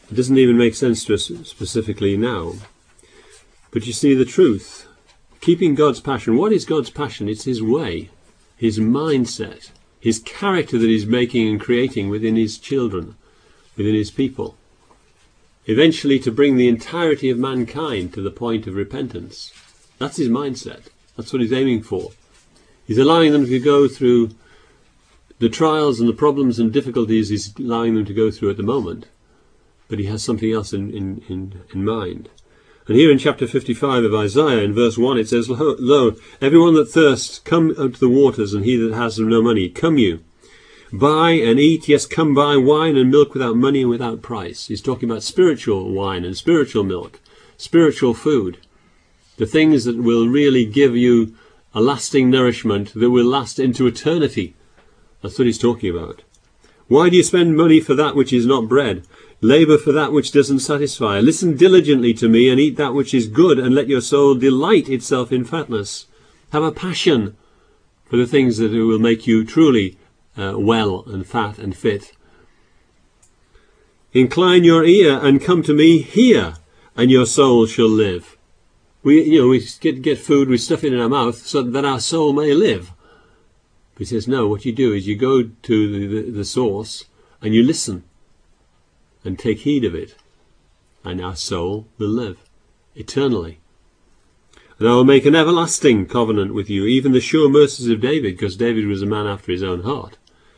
It doesn't even make sense to us specifically now. But you see the truth. Keeping God's passion. What is God's passion? It's his way, his mindset, his character that he's making and creating within his children, within his people. Eventually to bring the entirety of mankind to the point of repentance. That's his mindset. That's what he's aiming for. He's allowing them to go through the trials and the problems and difficulties he's allowing them to go through at the moment. But he has something else in, in, in, in mind. And here in chapter fifty-five of Isaiah, in verse one, it says, Lo, lo, everyone that thirsts, come out to the waters, and he that has no money, come you. Buy and eat, yes, come buy wine and milk without money and without price. He's talking about spiritual wine and spiritual milk, spiritual food. The things that will really give you a lasting nourishment that will last into eternity. That's what he's talking about. Why do you spend money for that which is not bread? Labour for that which doesn't satisfy. Listen diligently to me and eat that which is good, and let your soul delight itself in fatness. Have a passion for the things that will make you truly uh, well and fat and fit. Incline your ear and come to me, hear, and your soul shall live. We, you know, we get, get food, we stuff it in our mouth so that our soul may live. But he says, no, what you do is you go to the, the, the source and you listen. And take heed of it, and our soul will live eternally. And I will make an everlasting covenant with you, even the sure mercies of David, because David was a man after his own heart.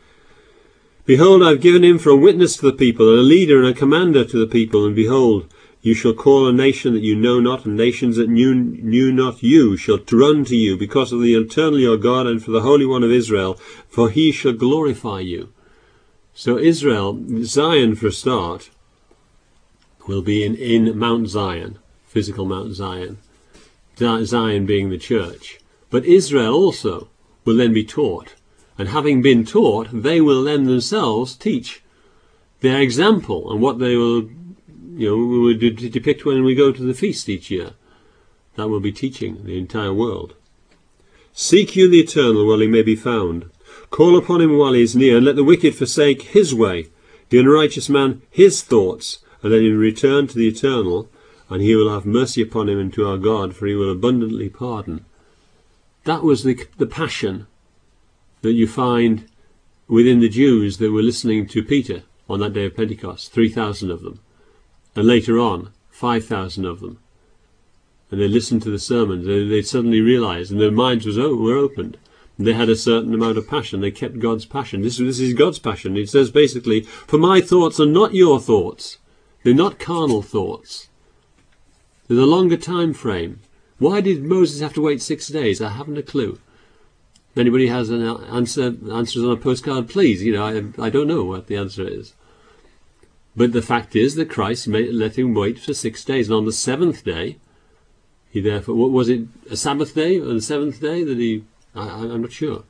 Behold, I have given him for a witness to the people, and a leader and a commander to the people. And behold, you shall call a nation that you know not, and nations that knew, knew not you shall run to you, because of the eternal your God, and for the Holy One of Israel, for he shall glorify you. So Israel, Zion for a start, will be in, in Mount Zion, physical Mount Zion, Zion being the church. But Israel also will then be taught. And having been taught, they will then themselves teach their example and what they will, you know, we will depict when we go to the feast each year. That will be teaching the entire world. Seek you the eternal while he may be found. Call upon him while he is near, and let the wicked forsake his way, the unrighteous man his thoughts, and let him return to the eternal, and he will have mercy upon him and to our God, for he will abundantly pardon. That was the, the passion that you find within the Jews that were listening to Peter on that day of Pentecost, three thousand of them, and later on, five thousand of them. And they listened to the sermons, they, they suddenly realized, and their minds was, oh, were opened. They had a certain amount of passion. They kept God's passion. This, this is God's passion. It says basically, for my thoughts are not your thoughts. They're not carnal thoughts. There's a longer time frame. Why did Moses have to wait six days? I haven't a clue. If anybody has an answer, answers on a postcard, please. You know, I, I don't know what the answer is. But the fact is that Christ made, let him wait for six days. And on the seventh day, he therefore, what was it, a Sabbath day on the seventh day that he... I, I'm not sure.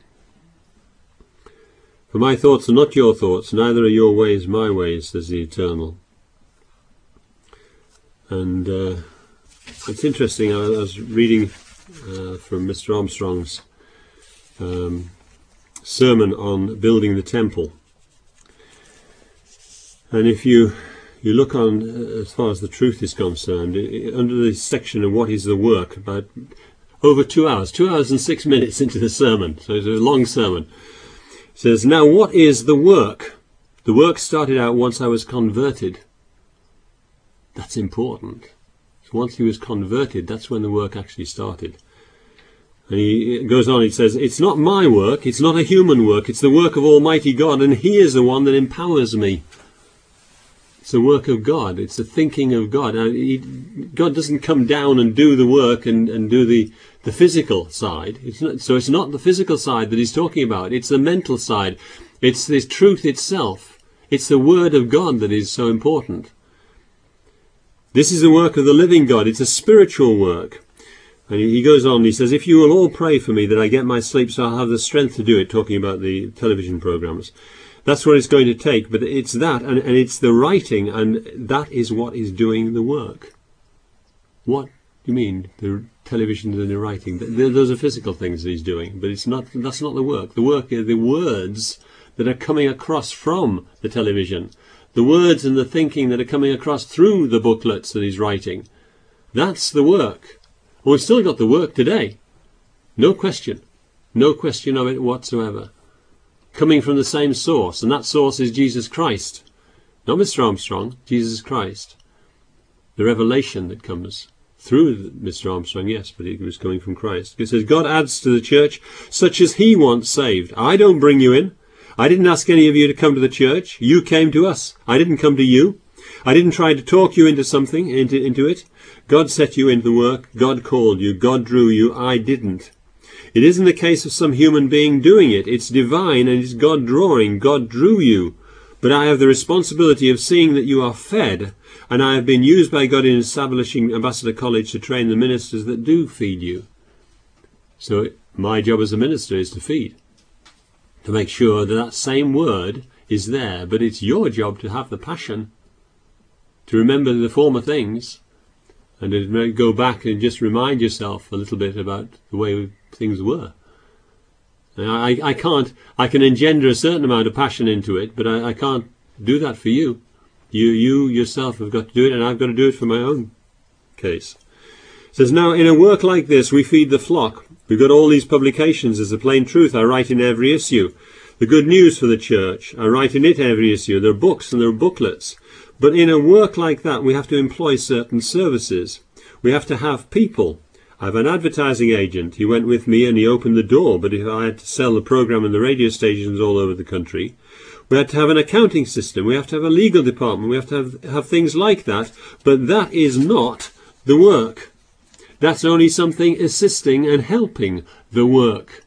For my thoughts are not your thoughts, neither are your ways my ways, says the Eternal. And uh, it's interesting, I, I was reading uh, from Mister Armstrong's um, sermon on building the temple. And if you you look on, uh, as far as the truth is concerned, it, under the section of what is the work, about over two hours, two hours and six minutes into the sermon, so it's a long sermon. It says, now what is the work? The work started out once I was converted. That's important. So once he was converted, that's when the work actually started. And he goes on, he says, it's not my work, it's not a human work, it's the work of Almighty God, and he is the one that empowers me. It's the work of God. It's the thinking of God. Now, he, God doesn't come down and do the work and, and do the, the physical side. It's not, so it's not the physical side that he's talking about. It's the mental side. It's the truth itself. It's the word of God that is so important. This is the work of the living God. It's a spiritual work. And he goes on, he says, if you will all pray for me that I get my sleep so I'll have the strength to do it, talking about the television programs. That's what it's going to take, but it's that, and, and it's the writing, and that is what is doing the work. What do you mean, the television and the writing? Those are physical things that he's doing, but it's not. That's not the work. The work are the words that are coming across from the television, the words and the thinking that are coming across through the booklets that he's writing. That's the work. Well, we've still got the work today. No question. No question of it whatsoever. Coming from the same source, and that source is Jesus Christ. Not Mister Armstrong, Jesus Christ. The revelation that comes through Mister Armstrong, yes, but it was coming from Christ. It says, God adds to the church such as he wants saved. I don't bring you in. I didn't ask any of you to come to the church. You came to us. I didn't come to you. I didn't try to talk you into something, into, into it. God set you into the work. God called you. God drew you. I didn't. It isn't the case of some human being doing it. It's divine and it's God drawing. God drew you. But I have the responsibility of seeing that you are fed, and I have been used by God in establishing Ambassador College to train the ministers that do feed you. So my job as a minister is to feed, to make sure that that same word is there, but it's your job to have the passion, to remember the former things, and to go back and just remind yourself a little bit about the way things were. I, I can't, I can engender a certain amount of passion into it, but I, I can't do that for you. You, you yourself have got to do it, and I've got to do it for my own case. It says, now in a work like this, we feed the flock. We've got all these publications as the plain truth. I write in every issue. The good news for the church. I write in it every issue. There are books and there are booklets. But in a work like that, we have to employ certain services. We have to have people. I have an advertising agent. He went with me and he opened the door. But if I had to sell the program in the radio stations all over the country, we had to have an accounting system. We have to have a legal department. We have to have, have things like that. But that is not the work. That's only something assisting and helping the work.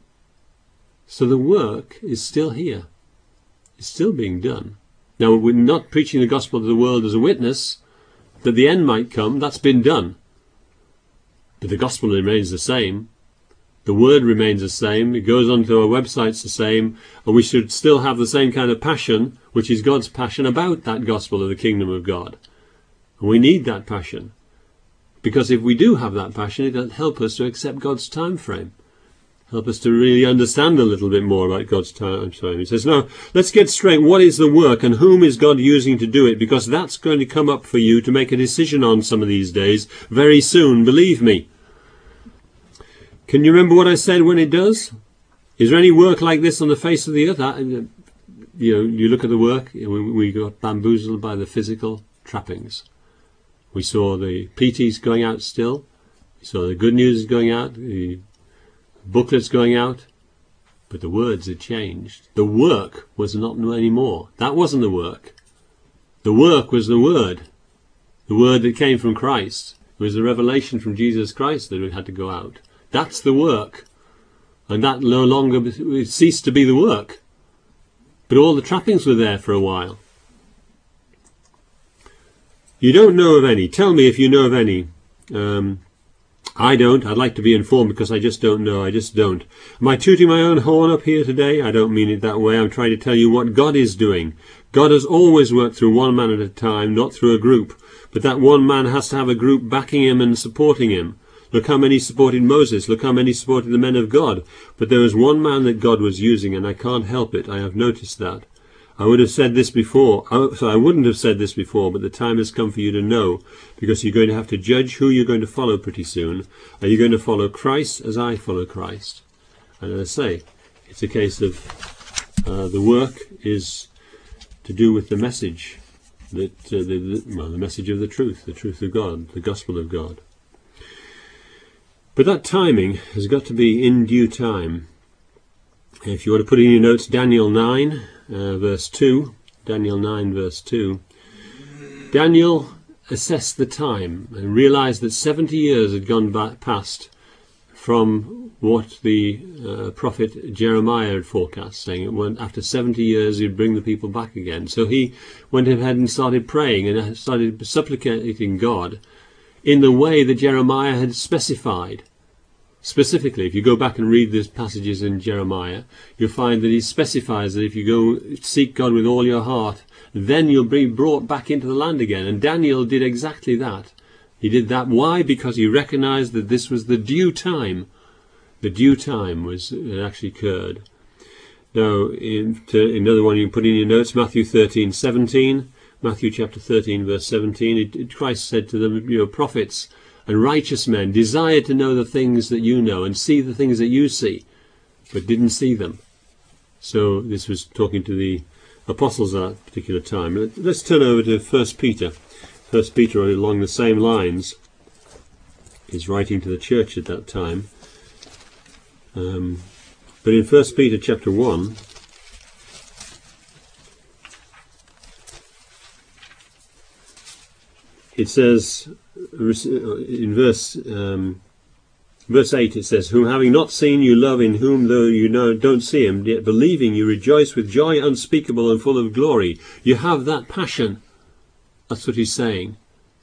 So the work is still here. It's still being done. Now, we're not preaching the gospel to the world as a witness that the end might come. That's been done. But the gospel remains the same. The word remains the same. It goes onto our websites the same. And we should still have the same kind of passion, which is God's passion about that gospel of the kingdom of God. And we need that passion. Because if we do have that passion, it'll help us to accept God's time frame. Help us to really understand a little bit more about God's time frame. He says, now, let's get straight. What is the work and whom is God using to do it? Because that's going to come up for you to make a decision on some of these days very soon, believe me. Can you remember what I said when it does? Is there any work like this on the face of the earth? You know, you look at the work, we got bamboozled by the physical trappings. We saw the P Ts going out still. We saw the good news going out, the booklets going out. But the words had changed. The work was not anymore. That wasn't the work. The work was the word. The word that came from Christ. It was the revelation from Jesus Christ that had to go out. That's the work. And that no longer it ceased to be the work. But all the trappings were there for a while. You don't know of any. Tell me if you know of any. Um, I don't. I'd like to be informed because I just don't know. I just don't. Am I tooting my own horn up here today? I don't mean it that way. I'm trying to tell you what God is doing. God has always worked through one man at a time, not through a group. But that one man has to have a group backing him and supporting him. Look how many supported Moses. Look how many supported the men of God. But there was one man that God was using, and I can't help it. I have noticed that. I would have said this before, so I wouldn't have said this before, but the time has come for you to know, because you're going to have to judge who you're going to follow pretty soon. Are you going to follow Christ as I follow Christ? And as I say, it's a case of uh, the work is to do with the message, that uh, the, the, well, the message of the truth, the truth of God, the gospel of God. But that timing has got to be in due time. If you want to put in your notes, Daniel nine. Uh, verse two, Daniel nine verse two. Daniel assessed the time and realized that seventy years had gone back past from what the uh, prophet Jeremiah had forecast, saying it went, after seventy years he'd bring the people back again. So he went ahead and started praying and started supplicating God in the way that Jeremiah had specified. Specifically, if you go back and read these passages in Jeremiah, you'll find that he specifies that if you go seek God with all your heart, then you'll be brought back into the land again. And Daniel did exactly that. He did that. Why? Because he recognized that this was the due time. The due time was it actually occurred. Now, in, to, another one you can put in your notes, Matthew thirteen seventeen. Matthew chapter thirteen, verse seventeen. It, it, Christ said to them, you know, prophets and righteous men desire to know the things that you know and see the things that you see, but didn't see them. So this was talking to the apostles at that particular time. Let's turn over to First Peter. First Peter, along the same lines, is writing to the church at that time. Um, but in First Peter chapter one, it says in verse um, verse eight, it says, "Whom having not seen you love, in whom though you know don't see him, yet believing you rejoice with joy unspeakable and full of glory." You have that passion. That's what he's saying.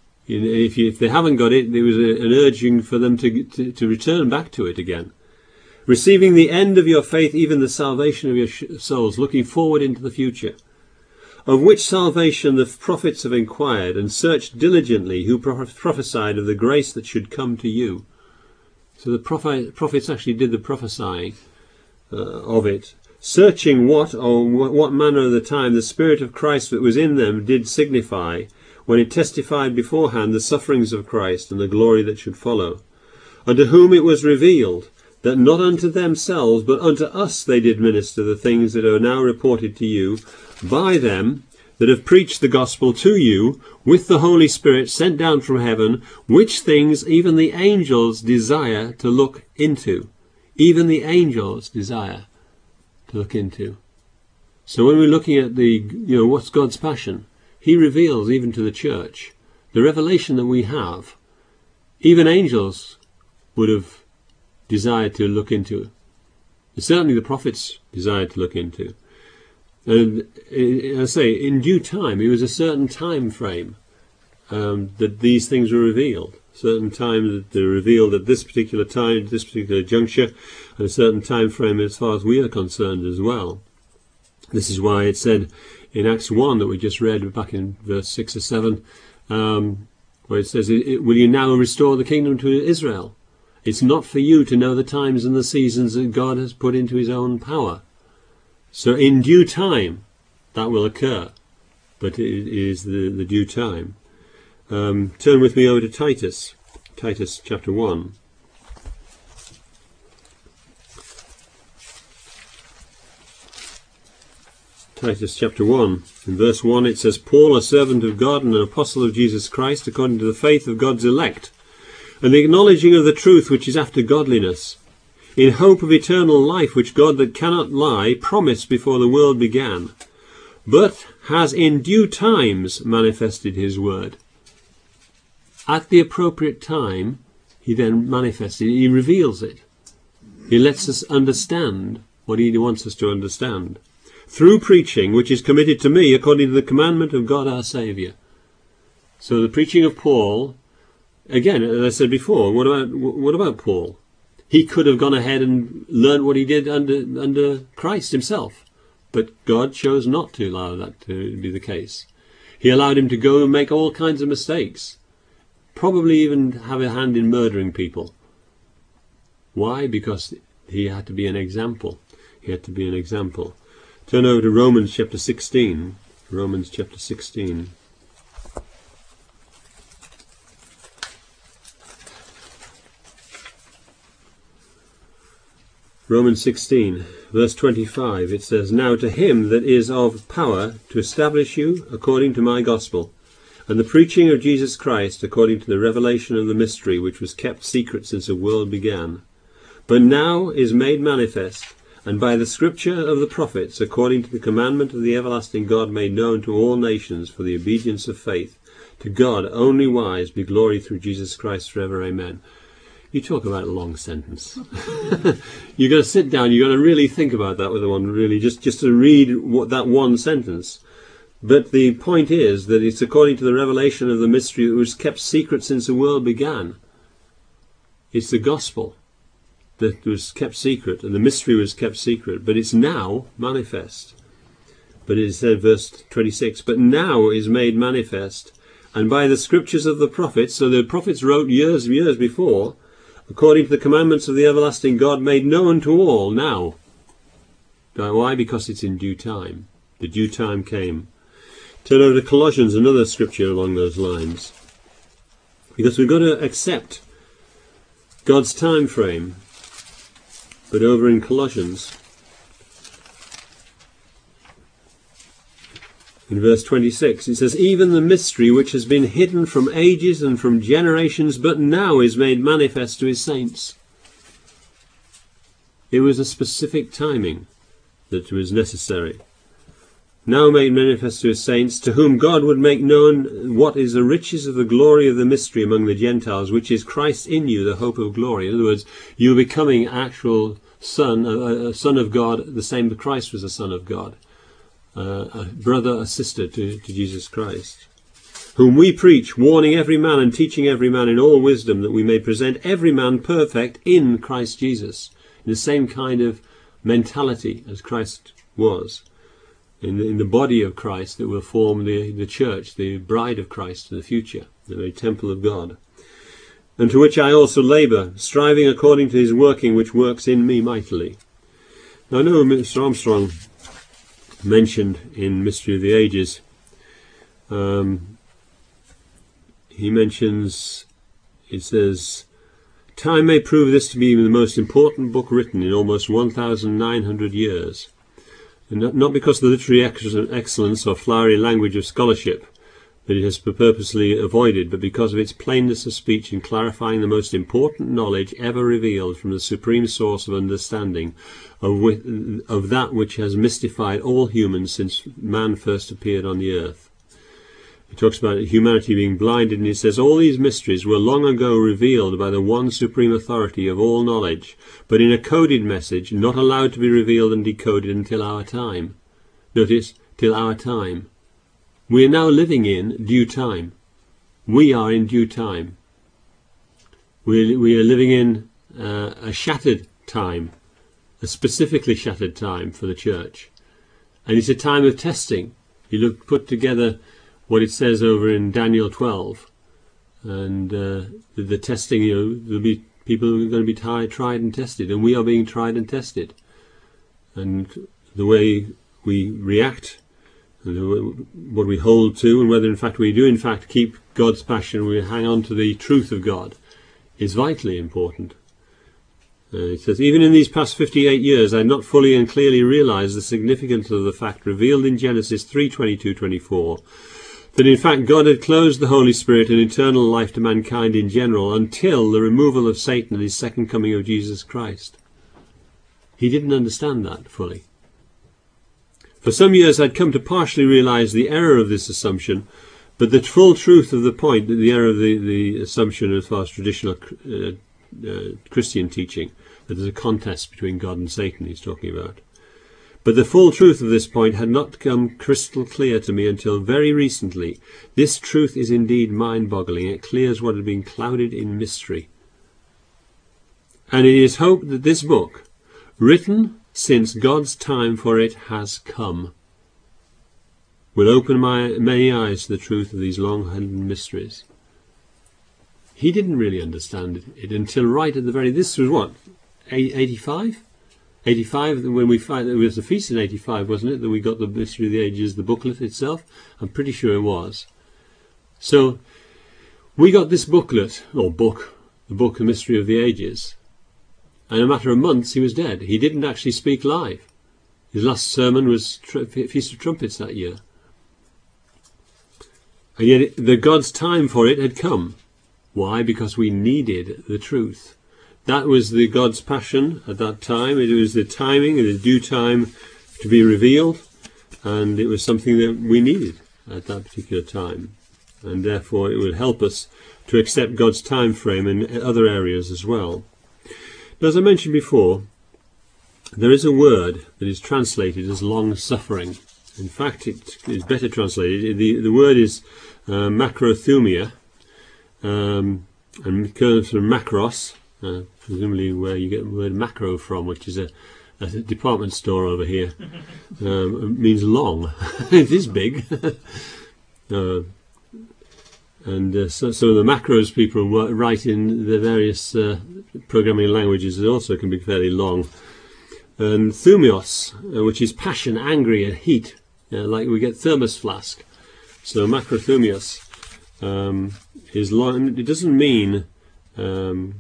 If, you, if they haven't got it, there was a, an urging for them to, to to return back to it again. "Receiving the end of your faith, even the salvation of your sh souls," looking forward into the future. "Of which salvation the prophets have inquired and searched diligently, who pro prophesied of the grace that should come to you." So the prophet, prophets actually did the prophesying uh, of it, searching what or what manner of the time the Spirit of Christ that was in them did signify, when it testified beforehand the sufferings of Christ and the glory that should follow. "Unto whom it was revealed, that not unto themselves, but unto us they did minister the things that are now reported to you, by them that have preached the gospel to you, with the Holy Spirit sent down from heaven, which things even the angels desire to look into." Even the angels desire to look into. So when we're looking at the, you know, what's God's passion, he reveals even to the church the revelation that we have. Even angels would have desired to look into. And certainly the prophets desired to look into. And I say, in due time, it was a certain time frame um, that these things were revealed. Certain time that they're revealed at this particular time, at this particular juncture, and a certain time frame as far as we are concerned as well. This is why it said in Acts one that we just read back in verse six or seven, um, where it says, "Will you now restore the kingdom to Israel? It's not for you to know the times and the seasons that God has put into his own power." So in due time that will occur, but it is the, the due time. Um, turn with me over to Titus, Titus chapter one. Titus chapter one, in verse one it says, "Paul, a servant of God and an apostle of Jesus Christ, according to the faith of God's elect, and the acknowledging of the truth which is after godliness, in hope of eternal life, which God that cannot lie promised before the world began, but has in due times manifested his word." At the appropriate time, he then manifests it. He reveals it. He lets us understand what he wants us to understand. "Through preaching, which is committed to me according to the commandment of God our Saviour." So the preaching of Paul, again, as I said before, what about what about Paul? He could have gone ahead and learned what he did under under Christ himself, but God chose not to allow that to be the case. He allowed him to go and make all kinds of mistakes, probably even have a hand in murdering people. Why? Because he had to be an example. He had to be an example. Turn over to Romans chapter sixteen. Romans chapter sixteen. Romans sixteen, verse twenty-five, it says, "Now to him that is of power to establish you according to my gospel, and the preaching of Jesus Christ according to the revelation of the mystery which was kept secret since the world began, but now is made manifest, and by the scripture of the prophets, according to the commandment of the everlasting God, made known to all nations for the obedience of faith. To God only wise be glory through Jesus Christ forever. Amen." You talk about a long sentence. You've got to sit down, you've got to really think about that with the one, really, just, just to read what, that one sentence. But the point is that it's according to the revelation of the mystery that was kept secret since the world began. It's the gospel that was kept secret, and the mystery was kept secret, but it's now manifest. But it said, verse twenty-six, "But now is made manifest, and by the scriptures of the prophets," so the prophets wrote years and years before, "according to the commandments of the everlasting God, made known to all now." Why? Because it's in due time. The due time came. Turn over to Colossians, another scripture along those lines. Because we've got to accept God's time frame. But over in Colossians, in verse twenty-six, it says, "Even the mystery which has been hidden from ages and from generations, but now is made manifest to his saints." It was a specific timing that was necessary. "Now made manifest to his saints, to whom God would make known what is the riches of the glory of the mystery among the Gentiles, which is Christ in you, the hope of glory." In other words, you are becoming actual son, a, a son of God, the same that Christ was a son of God. Uh, a brother, a sister to, to Jesus Christ. "Whom we preach, warning every man and teaching every man in all wisdom, that we may present every man perfect in Christ Jesus." In the same kind of mentality as Christ was. In the, in the body of Christ that will form the, the church, the bride of Christ in the future, the very temple of God. "And to which I also labour, striving according to his working, which works in me mightily." Now I know Mister Armstrong mentioned in Mystery of the Ages, um, he mentions, it says, "Time may prove this to be the most important book written in almost one thousand nine hundred years. And not, not because of the literary excellence or flowery language of scholarship that it has purposely avoided, but because of its plainness of speech in clarifying the most important knowledge ever revealed from the supreme source of understanding of, of that which has mystified all humans since man first appeared on the earth." He talks about humanity being blinded, and he says, "All these mysteries were long ago revealed by the one supreme authority of all knowledge, but in a coded message, not allowed to be revealed and decoded until our time." Notice, till our time. We are now living in due time. We are in due time. We, we are living in uh, a shattered time, a specifically shattered time for the church. And it's a time of testing. You look, put together what it says over in Daniel twelve, and uh, the, the testing, you know, there'll be people who are going to be tried, tried and tested, and we are being tried and tested. And the way we react, and the, what we hold to, and whether in fact we do in fact keep God's passion, we hang on to the truth of God, is vitally important. Uh, it says, "Even in these past fifty-eight years, I had not fully and clearly realized the significance of the fact revealed in Genesis three twenty-two to twenty-four, that in fact God had closed the Holy Spirit and eternal life to mankind in general until the removal of Satan and his second coming of Jesus Christ." He didn't understand that fully. "For some years I'd come to partially realize the error of this assumption, but the full truth of the point, the error of the, the assumption as far as traditional uh, uh, Christian teaching, that there's a contest between God and Satan he's talking about. But the full truth of this point had not come crystal clear to me until very recently. This truth is indeed mind-boggling. It clears what had been clouded in mystery. And it is hoped that this book, written since God's time for it has come, will open my many eyes to the truth of these long-hidden mysteries." He didn't really understand it until right at the very... This was what? eighty-five? eighty-five, when we find... It was the feast in eighty-five, wasn't it? That we got the Mystery of the Ages, the booklet itself? I'm pretty sure it was. So, we got this booklet, or book, the book, The Mystery of the Ages, and in a matter of months he was dead. He didn't actually speak live. His last sermon was tr Feast of Trumpets that year. And yet it, the God's time for it had come. Why? Because we needed the truth. That was the God's passion at that time. It was the timing, the due time to be revealed, and it was something that we needed at that particular time. And therefore it would help us to accept God's time frame in other areas as well. Now, as I mentioned before, there is a word that is translated as long-suffering. In fact, it is better translated. The, the word is uh, macrothumia, um, and it comes from macros, uh, presumably where you get the word macro from, which is a, a department store over here. Um, it means long. It is big. uh, and uh, so, so the macros people write in the various uh, programming languages that also can be fairly long. and thumios, uh, which is passion, angry, and heat, uh, like we get thermos flask. So macrothumios um, is long. It doesn't mean um,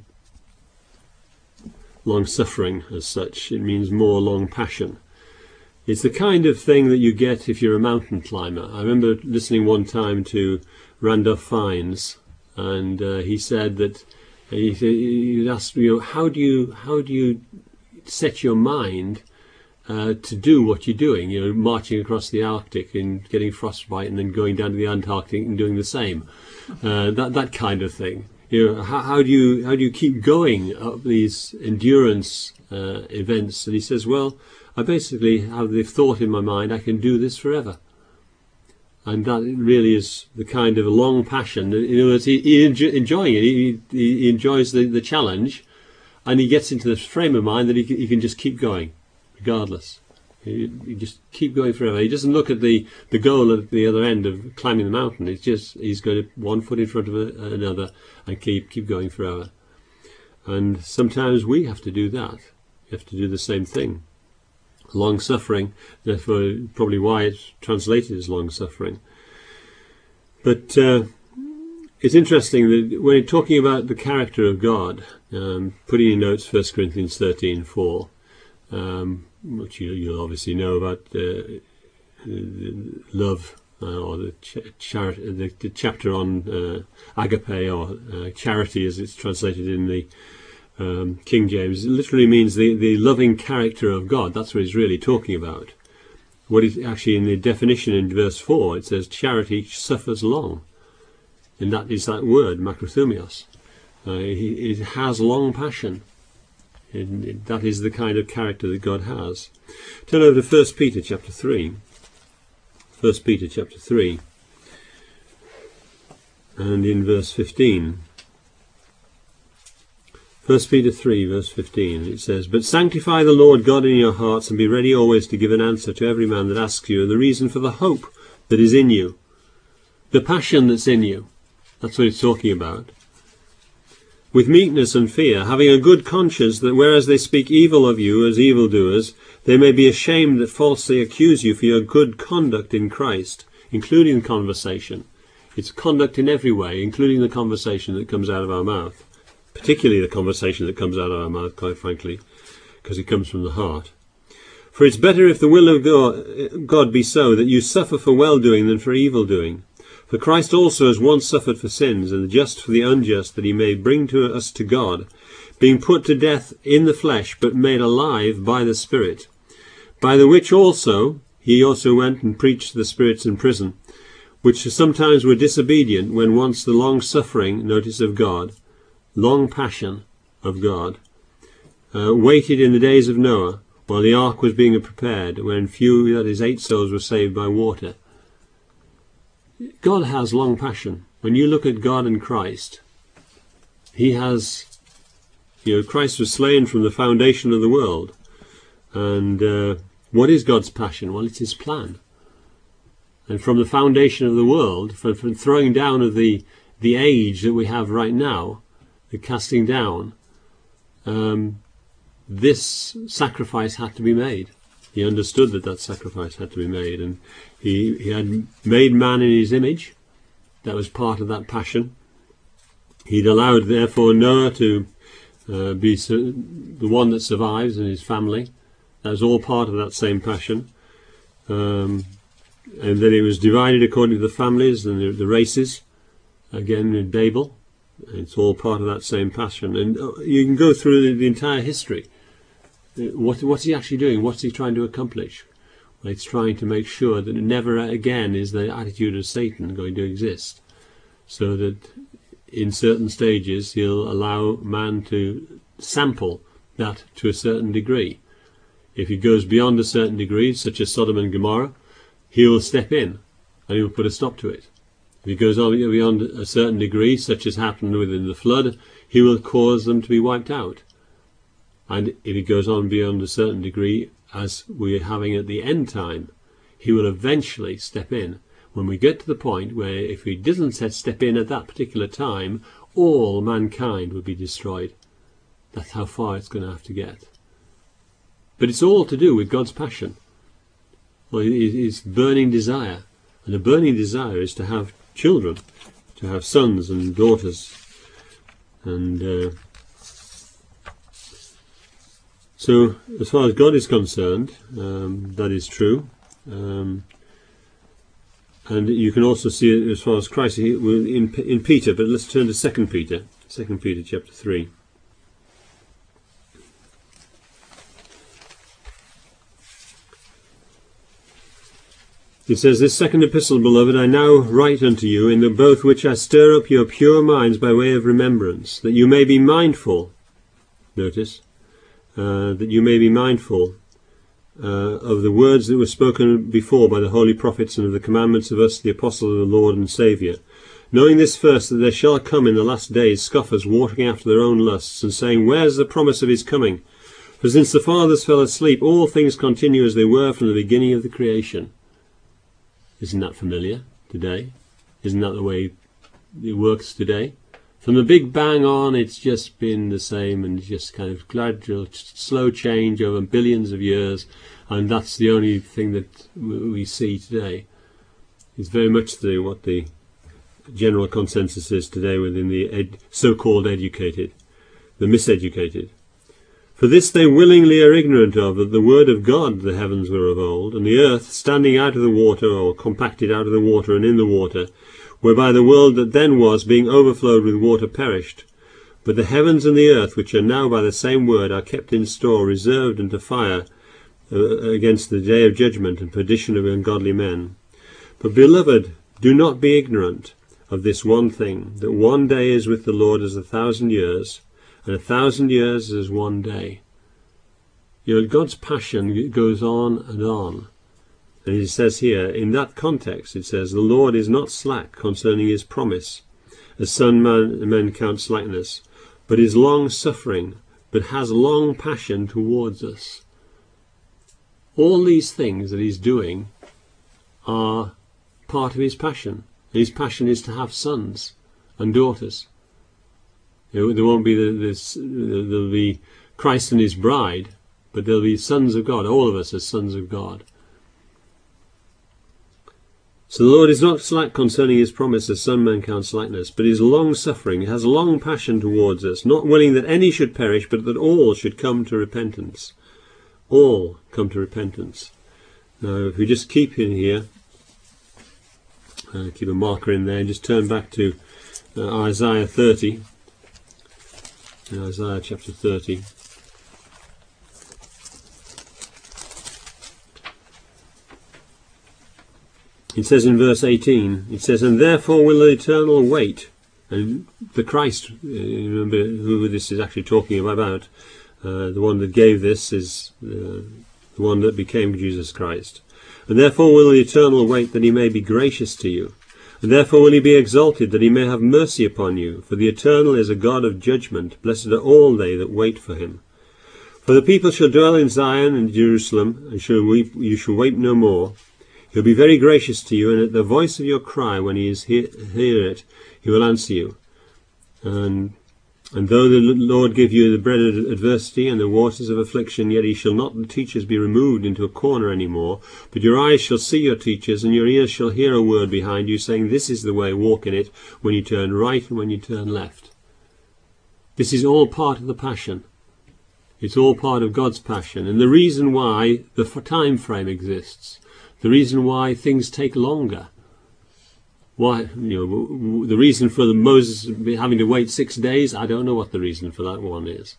long suffering as such. It means more long passion. It's the kind of thing that you get if you're a mountain climber. I remember listening one time to Randolph Fiennes, and uh, he said that he, he asked, you know, how do you how do you set your mind uh, to do what you're doing? You know, marching across the Arctic and getting frostbite, and then going down to the Antarctic and doing the same. Uh, that that kind of thing. You know, how, how do you how do you keep going up these endurance uh, events? And he says, well, I basically have the thought in my mind, I can do this forever. And that really is the kind of a long passion. In other words, he, he enjoying it. He, he enjoys the, the challenge, and he gets into this frame of mind that he, he can just keep going, regardless. He, he just keep going forever. He doesn't look at the, the goal at the other end of climbing the mountain. It's just he's going to one foot in front of a, another and keep keep going forever. And sometimes we have to do that. We have to do the same thing. Long suffering, therefore probably why it's translated as long suffering. But uh, it's interesting that when you're talking about the character of God, um, putting in notes First Corinthians thirteen four, um, which you, you'll obviously know about uh, love, uh, or the, ch char the, the chapter on uh, agape, or uh, charity as it's translated in the Um, King James. It literally means the, the loving character of God. That's what he's really talking about. What is actually in the definition in verse four, it says charity suffers long. And that is that word, macrothumios. Uh, it, it has long passion. And it, that is the kind of character that God has. Turn over to First Peter chapter three. First Peter chapter three. And in verse fifteen. First Peter three, verse fifteen, it says, "But sanctify the Lord God in your hearts, and be ready always to give an answer to every man that asks you, and the reason for the hope that is in you." The passion that's in you. That's what it's talking about. "With meekness and fear, having a good conscience, that whereas they speak evil of you as evildoers, they may be ashamed that falsely accuse you for your good conduct in Christ," including conversation. It's conduct in every way, including the conversation that comes out of our mouth. Particularly the conversation that comes out of our mouth, quite frankly, because it comes from the heart. "For it's better if the will of God be so, that you suffer for well-doing than for evil-doing. For Christ also has once suffered for sins, and the just for the unjust, that he may bring to us to God, being put to death in the flesh, but made alive by the Spirit. By the which also he also went and preached to the spirits in prison, which sometimes were disobedient, when once the long-suffering notice of God, long passion of God, uh, waited in the days of Noah, while the ark was being prepared, when few, that is, eight souls, were saved by water." God has long passion. When you look at God and Christ, he has, you know, Christ was slain from the foundation of the world. And uh, what is God's passion? Well, it's his plan. And from the foundation of the world, from, from throwing down of the, the age that we have right now, the casting down, um, this sacrifice had to be made. He understood that that sacrifice had to be made, and he, he had made man in his image. That was part of that passion. He'd allowed, therefore, Noah to uh, be su the one that survives, and his family. That was all part of that same passion. Um, and then it was divided according to the families and the, the races, again in Babel. It's all part of that same passion. And you can go through the, the entire history. What, what's he actually doing? What's he trying to accomplish? Well, it's trying to make sure that never again is the attitude of Satan going to exist. So that in certain stages he'll allow man to sample that to a certain degree. If he goes beyond a certain degree, such as Sodom and Gomorrah, he will step in and he will put a stop to it. If he goes on beyond a certain degree, such as happened within the flood, he will cause them to be wiped out. And if he goes on beyond a certain degree, as we're having at the end time, he will eventually step in. When we get to the point where if he doesn't step in at that particular time, all mankind would be destroyed. That's how far it's going to have to get. But it's all to do with God's passion. Well, it's burning desire. And the burning desire is to have children, to have sons and daughters. And uh, so, as far as God is concerned, um, that is true. Um, and you can also see it as far as Christ in, in Peter. But let's turn to Second Peter, Second Peter chapter three. It says, "This second epistle, beloved, I now write unto you, in the both which I stir up your pure minds by way of remembrance, that you may be mindful," notice, uh, that you may be mindful uh, of the words that were spoken before by the holy prophets, and of the commandments of us, the apostles of the Lord and Saviour. Knowing this first, that there shall come in the last days scoffers walking after their own lusts, and saying, Where's the promise of his coming? For since the fathers fell asleep, all things continue as they were from the beginning of the creation. Isn't that familiar today? Isn't that the way it works today? From the Big Bang on, it's just been the same, and just kind of gradual, slow change over billions of years, and that's the only thing that we see today. It's very much the, what the general consensus is today within the ed, so-called educated, the miseducated. For this they willingly are ignorant of, that the word of God the heavens were of old, and the earth standing out of the water, or compacted out of the water and in the water, whereby the world that then was, being overflowed with water, perished. But the heavens and the earth, which are now by the same word, are kept in store, reserved unto fire, uh, against the day of judgment and perdition of ungodly men. But, beloved, do not be ignorant of this one thing, that one day is with the Lord as a thousand years, and a thousand years is one day. You know, God's passion goes on and on. And it says here, in that context, it says, the Lord is not slack concerning his promise, as some man, men count slackness, but is long-suffering, but has long passion towards us. All these things that he's doing are part of his passion. And his passion is to have sons and daughters. You know, there won't be the, this, there'll be Christ and his bride, but there'll be sons of God, all of us as sons of God. So the Lord is not slack concerning his promise, as some men count slackness, but is long-suffering, has long passion towards us, not willing that any should perish, but that all should come to repentance. All come to repentance. Now, if we just keep in here, uh, keep a marker in there, and just turn back to uh, Isaiah thirty. In Isaiah chapter thirty. It says in verse eighteen, it says, and therefore will the eternal wait. And the Christ, remember who this is actually talking about, uh, the one that gave this is uh, the one that became Jesus Christ. And therefore will the eternal wait, that he may be gracious to you. And therefore will he be exalted, that he may have mercy upon you. For the Eternal is a God of judgment. Blessed are all they that wait for him. For the people shall dwell in Zion and Jerusalem, and shall weep, you shall weep no more. He'll be very gracious to you, and at the voice of your cry, when he is hear, hear it, he will answer you. And, and though the Lord give you the bread of adversity and the waters of affliction, yet he shall not the teachers be removed into a corner any more. But your eyes shall see your teachers, and your ears shall hear a word behind you, saying, This is the way, walk in it, when you turn right and when you turn left. This is all part of the passion. It's all part of God's passion. And the reason why the time frame exists, the reason why things take longer, why, you know, the reason for the Moses having to wait six days, I don't know what the reason for that one is.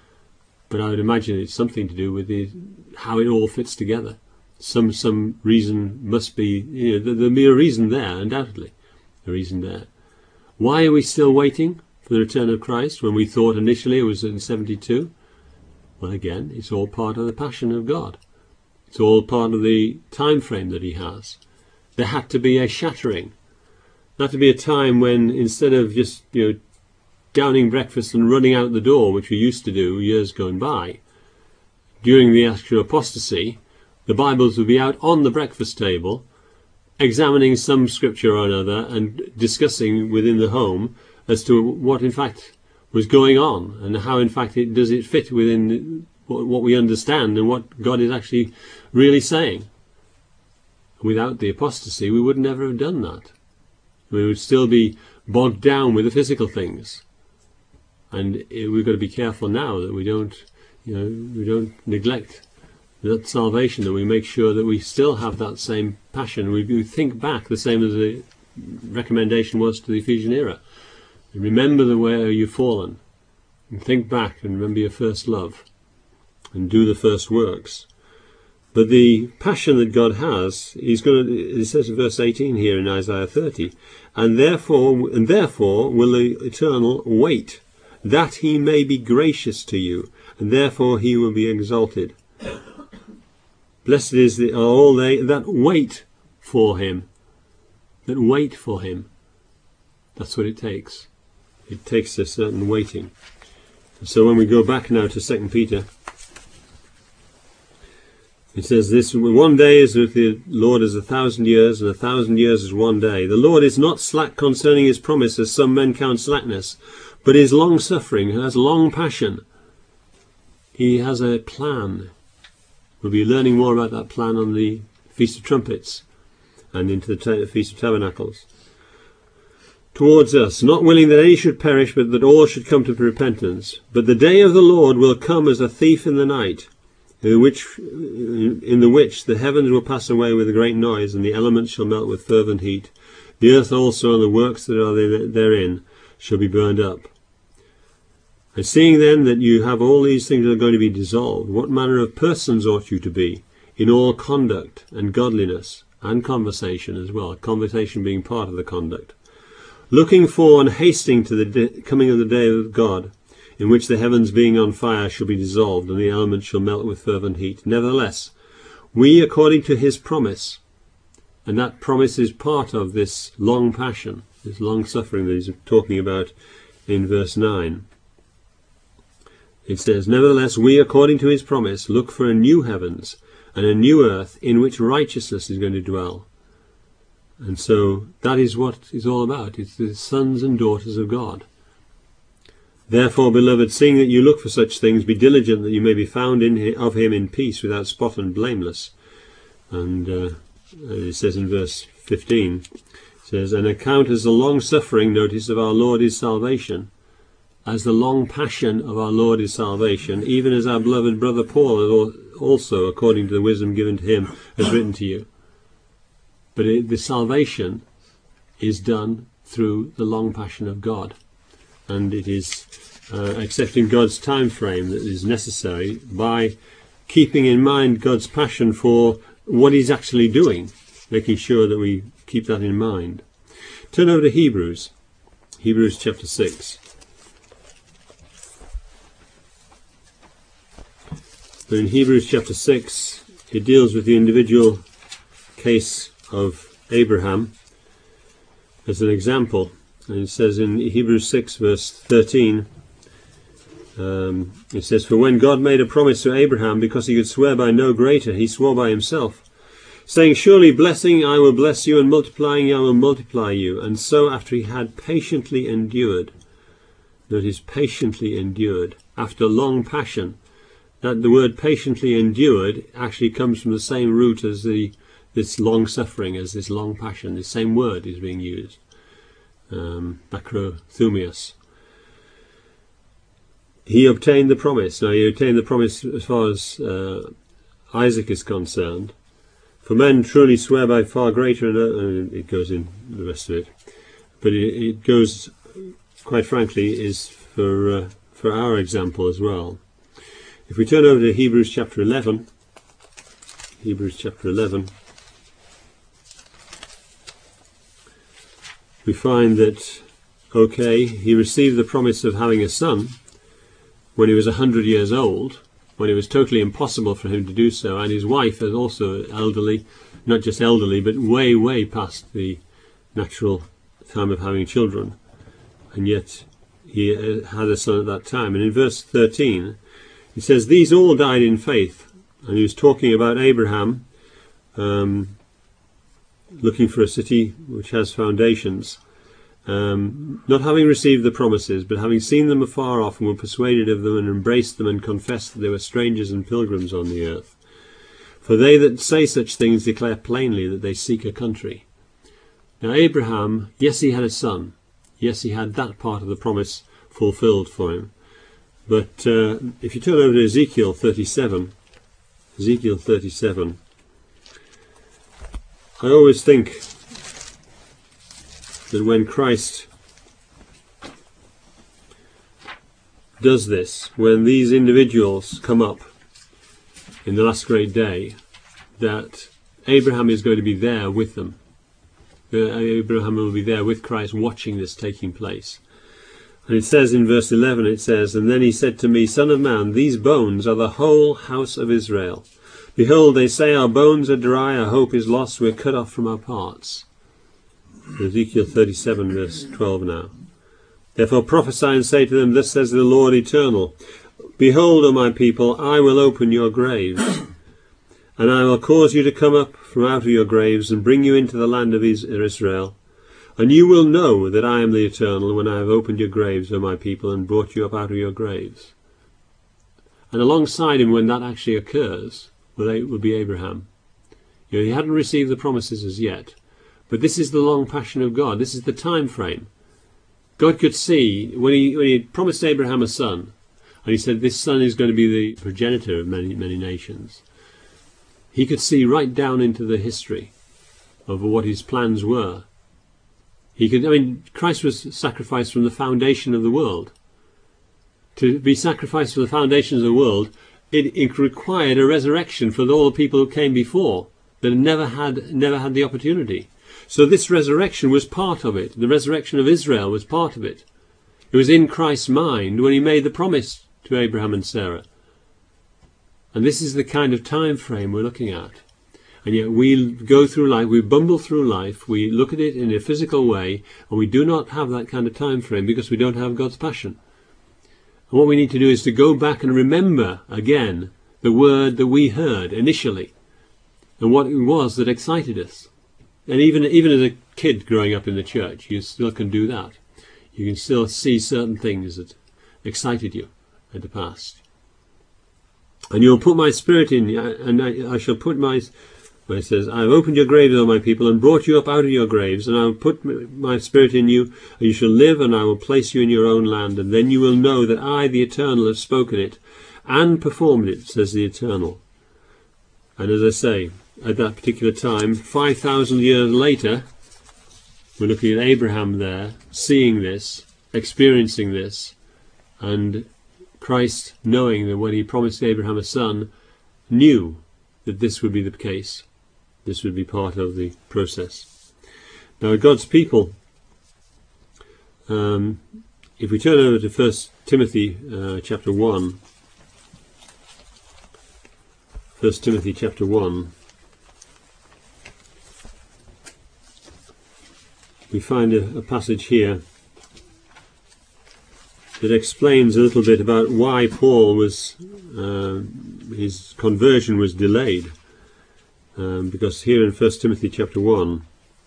But I would imagine it's something to do with the, how it all fits together. Some some reason must be, you know, there'll be a reason there, undoubtedly, a reason there. Why are we still waiting for the return of Christ when we thought initially it was in seventy-two? Well, again, it's all part of the passion of God. It's all part of the time frame that he has. There had to be a shattering. There had to be a time when, instead of just, you know, downing breakfast and running out the door, which we used to do years going by, during the actual apostasy, the Bibles would be out on the breakfast table, examining some scripture or another and discussing within the home as to what in fact was going on, and how in fact it does it fit within what, what we understand and what God is actually really saying. Without the apostasy, we would never have done that. We would still be bogged down with the physical things. And it, we've got to be careful now that we don't, you know, we don't neglect that salvation, that we make sure that we still have that same passion. We, we think back, the same as the recommendation was to the Ephesian era. Remember the way you've fallen, and think back and remember your first love, and do the first works. But the passion that God has, He's going to. It says in verse eighteen here in Isaiah thirty, and therefore, and therefore will the Eternal wait, that He may be gracious to you, and therefore He will be exalted. Blessed is the, are all they that wait for Him. That wait for Him. That's what it takes. It takes a certain waiting. So when we go back now to Second Peter, it says this: one day is with the Lord as a thousand years, and a thousand years is one day. The Lord is not slack concerning His promise, as some men count slackness, but is long-suffering, and has long passion. He has a plan. We'll be learning more about that plan on the Feast of Trumpets and into the Feast of Tabernacles. Towards us, not willing that any should perish, but that all should come to repentance. But the day of the Lord will come as a thief in the night, in the which, in the which the heavens will pass away with a great noise, and the elements shall melt with fervent heat. The earth also and the works that are therein shall be burned up. And seeing then that you have all these things that are going to be dissolved, what manner of persons ought you to be, in all conduct and godliness, and conversation as well, conversation being part of the conduct, looking for and hasting to the de- coming of the day of God, in which the heavens being on fire shall be dissolved, and the elements shall melt with fervent heat. Nevertheless, we, according to His promise, and that promise is part of this long passion, this long suffering that He's talking about in verse nine. It says, nevertheless, we, according to His promise, look for a new heavens and a new earth in which righteousness is going to dwell. And so that is what it's all about. It's the sons and daughters of God. Therefore, beloved, seeing that you look for such things, be diligent that you may be found in of Him in peace, without spot and blameless. And uh, it says in verse fifteen, it says, and account as the long suffering, notice, of our Lord is salvation, as the long passion of our Lord is salvation, even as our beloved brother Paul also, according to the wisdom given to him, has written to you. But it, the salvation is done through the long passion of God, and it is uh, accepting God's time frame that is necessary by keeping in mind God's passion for what He's actually doing, making sure that we keep that in mind. Turn over to Hebrews, Hebrews chapter six. But in Hebrews chapter six, it deals with the individual case of Abraham as an example. And it says in Hebrews six verse thirteen, um, it says, for when God made a promise to Abraham, because he could swear by no greater, he swore by himself, saying, surely blessing I will bless you, and multiplying I will multiply you. And so after he had patiently endured, notice, patiently endured, after long passion, that the word patiently endured actually comes from the same root as the this long suffering, as this long passion. The same word is being used. Um, macrothumios. He obtained the promise. Now he obtained the promise as far as uh, Isaac is concerned. For men truly swear by far greater, and uh, it goes in the rest of it. But it, it goes, quite frankly, is for uh, for our example as well. If we turn over to Hebrews chapter eleven, Hebrews chapter eleven, we find that, okay, he received the promise of having a son when he was a hundred years old, when it was totally impossible for him to do so, and his wife is also elderly, not just elderly, but way, way past the natural time of having children, and yet he had a son at that time. And in verse thirteen, he says, these all died in faith. And he was talking about Abraham um, looking for a city which has foundations. Um, not having received the promises, but having seen them afar off, and were persuaded of them, and embraced them, and confessed that they were strangers and pilgrims on the earth. For they that say such things declare plainly that they seek a country. Now Abraham, yes, he had a son. Yes, he had that part of the promise fulfilled for him. But uh, if you turn over to Ezekiel thirty-seven, Ezekiel thirty-seven, I always think that when Christ does this, when these individuals come up in the last great day, that Abraham is going to be there with them. Uh, Abraham will be there with Christ watching this taking place. And it says in verse eleven, it says, "And then he said to me, Son of man, these bones are the whole house of Israel. Behold, they say, our bones are dry, our hope is lost, we're cut off from our parts." Ezekiel thirty-seven, verse twelve now. "Therefore prophesy and say to them, Thus says the Lord Eternal, Behold, O my people, I will open your graves, and I will cause you to come up from out of your graves, and bring you into the land of Israel. And you will know that I am the Eternal, when I have opened your graves, O my people, and brought you up out of your graves." And alongside him, when that actually occurs, will be Abraham. You know, he hadn't received the promises as yet, but this is the long passion of God. This is the time frame. God could see, when he, when he promised Abraham a son, and he said this son is going to be the progenitor of many, many nations, he could see right down into the history of what his plans were. He could, I mean, Christ was sacrificed from the foundation of the world. To be sacrificed from the foundations of the world, it, it required a resurrection for all the people who came before that never had never had the opportunity. So this resurrection was part of it. The resurrection of Israel was part of it. It was in Christ's mind when he made the promise to Abraham and Sarah. And this is the kind of time frame we're looking at. And yet we go through life, we bumble through life, we look at it in a physical way, and we do not have that kind of time frame because we don't have God's passion. And what we need to do is to go back and remember again the word that we heard initially, and what it was that excited us. And even even as a kid growing up in the church, you still can do that. You can still see certain things that excited you in the past. "And you'll put my spirit in you, and I, I shall put my..." Where it says, "I have opened your graves, O my people, and brought you up out of your graves, and I will put my spirit in you, and you shall live, and I will place you in your own land, and then you will know that I, the Eternal, have spoken it, and performed it, says the Eternal." And as I say, at that particular time, five thousand years later, we're looking at Abraham there, seeing this, experiencing this, and Christ, knowing that when he promised Abraham a son, knew that this would be the case. This would be part of the process. Now, God's people, um, if we turn over to First Timothy uh, chapter one, First Timothy chapter one, we find a, a passage here that explains a little bit about why Paul was, uh, his conversion was delayed. Um, because here in First Timothy chapter one,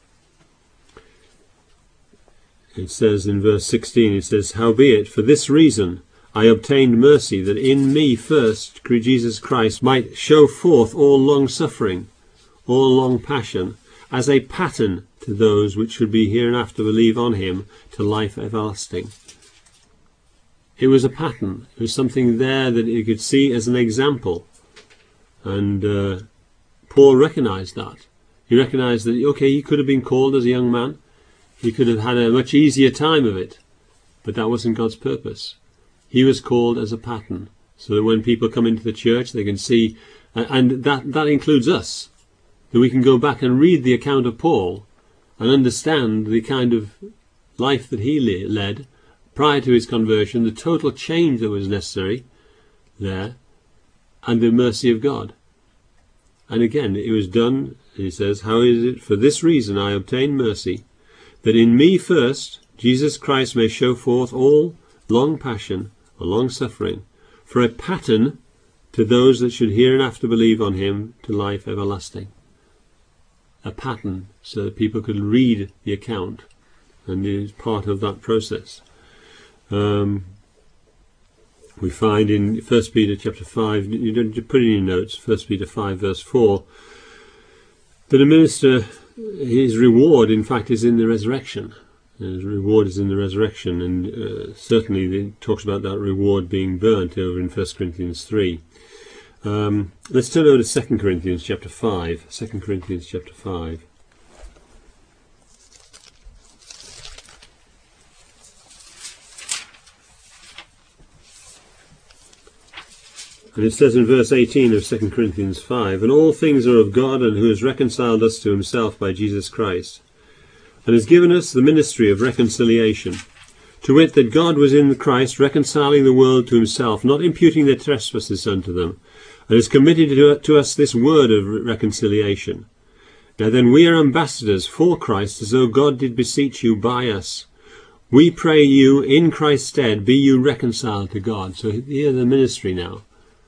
it says in verse sixteen, it says, "Howbeit, for this reason I obtained mercy, that in me first Jesus Christ might show forth all long suffering, all long passion, as a pattern to those which should be hereinafter believe on him to life everlasting." It was a pattern. It was something there that you could see as an example. And uh, Paul recognized that. He recognized that, okay, he could have been called as a young man. He could have had a much easier time of it. But that wasn't God's purpose. He was called as a pattern, so that when people come into the church, they can see, and that, that includes us, that we can go back and read the account of Paul and understand the kind of life that he led prior to his conversion, the total change that was necessary there, and the mercy of God. And again, it was done, he says, "How is it? For this reason I obtained mercy, that in me first Jesus Christ may show forth all long passion or long suffering, for a pattern to those that should hereinafter believe on him to life everlasting." A pattern, so that people could read the account and is part of that process. Um, we find in First Peter chapter five, you don't put in your notes, First Peter five verse four, that a minister, his reward in fact is in the resurrection. His reward is in the resurrection, and uh, certainly it talks about that reward being burnt over in First Corinthians three. Um, let's turn over to Second Corinthians chapter five. Second Corinthians chapter five. And it says in verse eighteen of Second Corinthians five, "And all things are of God, and who has reconciled us to himself by Jesus Christ, and has given us the ministry of reconciliation, to wit, that God was in Christ reconciling the world to himself, not imputing their trespasses unto them, and has committed to, to us this word of reconciliation. Now then we are ambassadors for Christ, as though God did beseech you by us. We pray you, in Christ's stead, be you reconciled to God." So here the ministry now.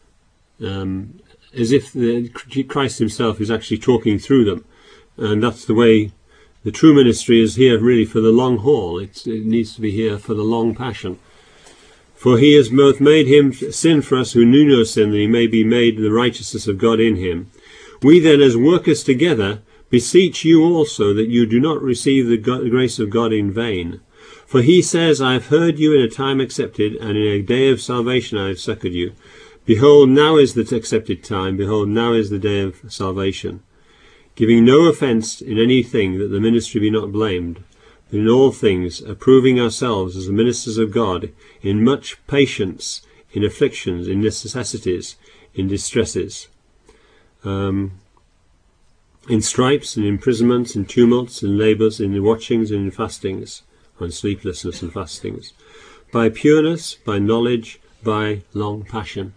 Um, as if the, Christ himself is actually talking through them. And that's the way the true ministry is here, really for the long haul. It's, it needs to be here for the long passion. "For he has both made him sin for us who knew no sin, that he may be made the righteousness of God in him. We then, as workers together, beseech you also that you do not receive the, God, the grace of God in vain. For he says, I have heard you in a time accepted, and in a day of salvation I have succoured you. Behold, now is the accepted time, behold, now is the day of salvation. Giving no offence in anything, that the ministry be not blamed, but in all things approving ourselves as the ministers of God, in much patience, in afflictions, in necessities, in distresses, um, in stripes, in imprisonments, in tumults, in labours, in watchings, and in fastings, and sleeplessness and fastings, by pureness, by knowledge, by long passion,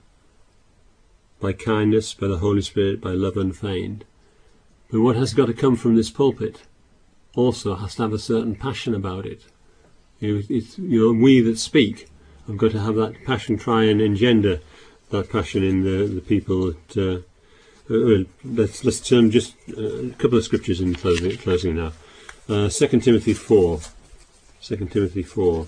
by kindness, by the Holy Spirit, by love unfeigned." But what has got to come from this pulpit also has to have a certain passion about it. You know, it's, you know, we that speak have got to have that passion, try and engender that passion in the, the people that... Uh, uh, let's, let's turn just uh, a couple of scriptures in closing, closing now. Uh, Second Timothy four. Second Timothy four.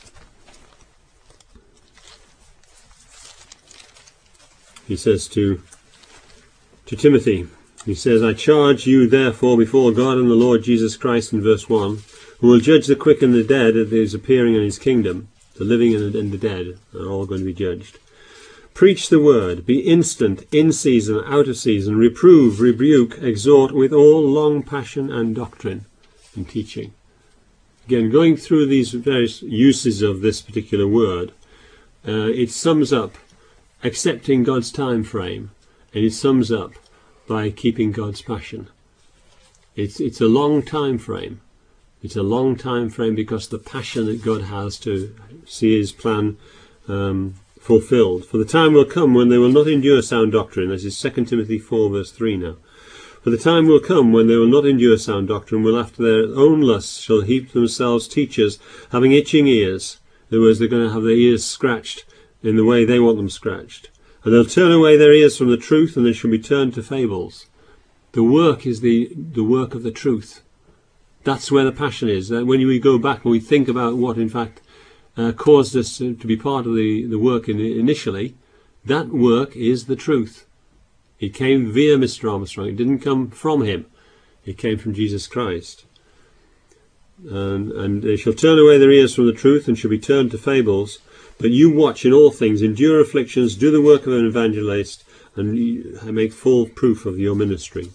He says to, to Timothy, he says, "I charge you therefore before God and the Lord Jesus Christ," in verse one, "who will judge the quick and the dead at his appearing in his kingdom." The living and the, and the dead are all going to be judged. "Preach the word, be instant, in season, out of season, reprove, rebuke, exhort with all long passion and doctrine," in teaching. Again, going through these various uses of this particular word, uh, it sums up accepting God's time frame, and it sums up by keeping God's passion. It's it's a long time frame. It's a long time frame because the passion that God has to see his plan um, fulfilled. "For the time will come when they will not endure sound doctrine." This is Second Timothy four verse three now. "For the time will come when they will not endure sound doctrine, will after their own lusts shall heap themselves teachers, having itching ears." In other words, they're going to have their ears scratched in the way they want them scratched. "And they'll turn away their ears from the truth, and they shall be turned to fables." The work is the, the work of the truth. That's where the passion is. That when we go back and we think about what in fact uh, caused us to, to be part of the, the work in, initially, that work is the truth. It came via Mister Armstrong. It didn't come from him. It came from Jesus Christ. And, and they shall turn away their ears from the truth, and shall be turned to fables. But you watch in all things, endure afflictions, do the work of an evangelist, and make full proof of your ministry.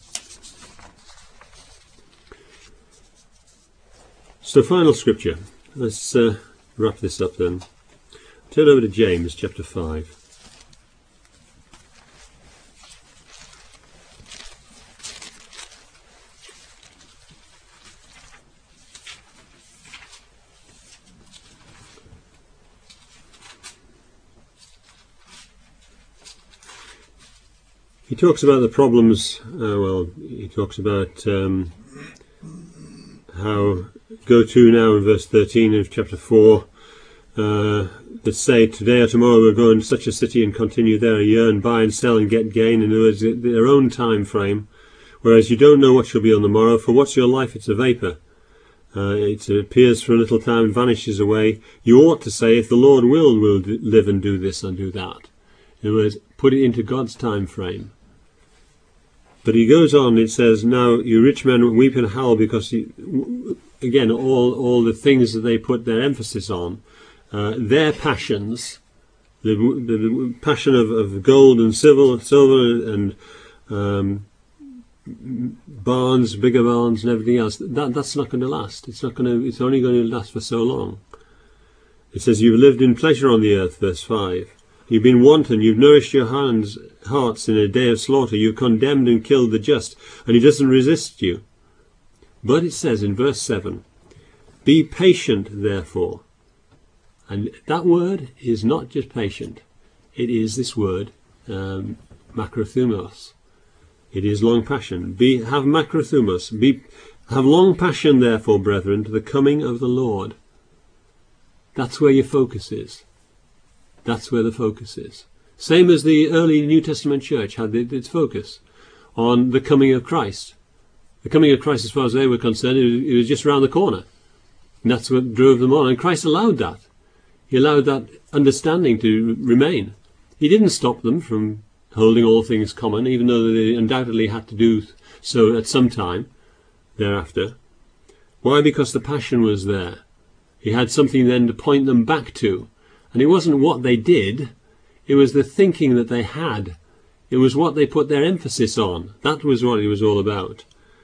So, final scripture. Let's uh, wrap this up then. Turn over to James chapter five. He talks about the problems, uh, well, he talks about um, how, go to now in verse thirteen of chapter four, uh, that say, "Today or tomorrow we'll go in such a city and continue there a year and buy and sell and get gain." In other words, their own time frame, whereas you don't know what shall be on the morrow, for what's your life? It's a vapour. Uh, it appears for a little time and vanishes away. You ought to say, if the Lord will, we'll do, live and do this and do that. In other words, put it into God's time frame. But he goes on, it says, now you rich men weep and howl because, you, again, all, all the things that they put their emphasis on, uh, their passions, the, the, the passion of, of gold and silver, silver and um, barns, bigger barns and everything else, that, that's not going to last. It's not going to, it's only going to last for so long. It says, you've lived in pleasure on the earth, verse five. You've been wanton, you've nourished your hands, hearts in a day of slaughter, you've condemned and killed the just, and he doesn't resist you. But it says in verse seven, be patient, therefore. And that word is not just patient. It is this word, um, makrothumos. It is long passion. Be, have makrothumos. Be, have long passion, therefore, brethren, to the coming of the Lord. That's where your focus is. That's where the focus is. Same as the early New Testament church had its focus on the coming of Christ. The coming of Christ, as far as they were concerned, it was, it was just around the corner. And that's what drove them on. And Christ allowed that. He allowed that understanding to remain. He didn't stop them from holding all things common, even though they undoubtedly had to do so at some time thereafter. Why? Because the passion was there. He had something then to point them back to. And it wasn't what they did, it was the thinking that they had. It was what they put their emphasis on. That was what it was all about.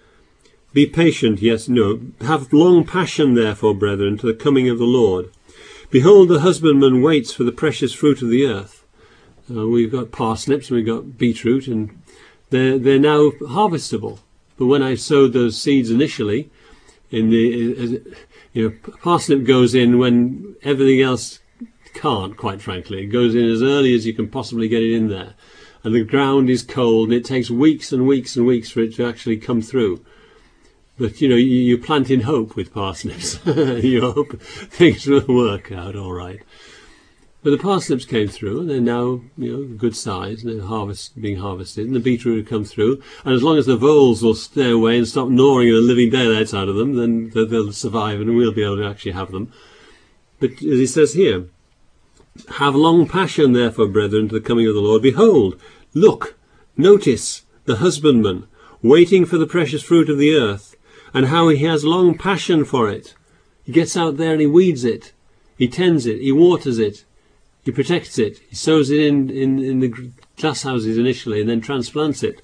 Be patient, yes, no. Have long passion, therefore, brethren, to the coming of the Lord. Behold, the husbandman waits for the precious fruit of the earth. Uh, we've got parsnips, we've got beetroot, and they're, they're now harvestable. But when I sowed those seeds initially, in the, you know, parsnip goes in when everything else can't, quite frankly. It goes in as early as you can possibly get it in there. And the ground is cold, and it takes weeks and weeks and weeks for it to actually come through. But, you know, you, you plant in hope with parsnips. You hope things will work out all right. But the parsnips came through, and they're now, you know, good size, and they're harvest, being harvested, and the beetroot will come through. And as long as the voles will stay away and stop gnawing the living daylights out of them, then they'll survive, and we'll be able to actually have them. But as he says here, have long passion, therefore, brethren, to the coming of the Lord. Behold, look, notice the husbandman waiting for the precious fruit of the earth, and how he has long passion for it. He gets out there and he weeds it, he tends it, he waters it, he protects it, he sows it in, in, in the glass houses initially, and then transplants it.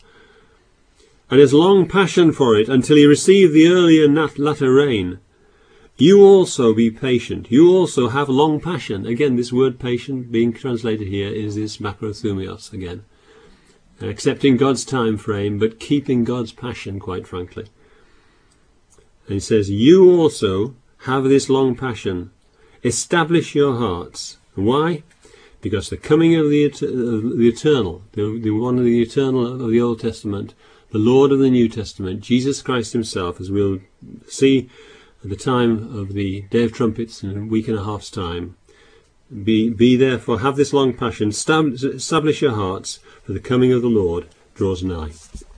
And has long passion for it until he receive the early and latter rain. You also be patient. You also have long passion. Again, this word patient being translated here is this makrothumos again. Accepting God's time frame, but keeping God's passion, quite frankly. And he says, you also have this long passion. Establish your hearts. Why? Because the coming of the, of the eternal, the, the one of the eternal of the Old Testament, the Lord of the New Testament, Jesus Christ himself, as we'll see at the time of the Day of Trumpets in a week and a half's time. Be, be therefore, have this long passion, establish your hearts, for the coming of the Lord draws nigh.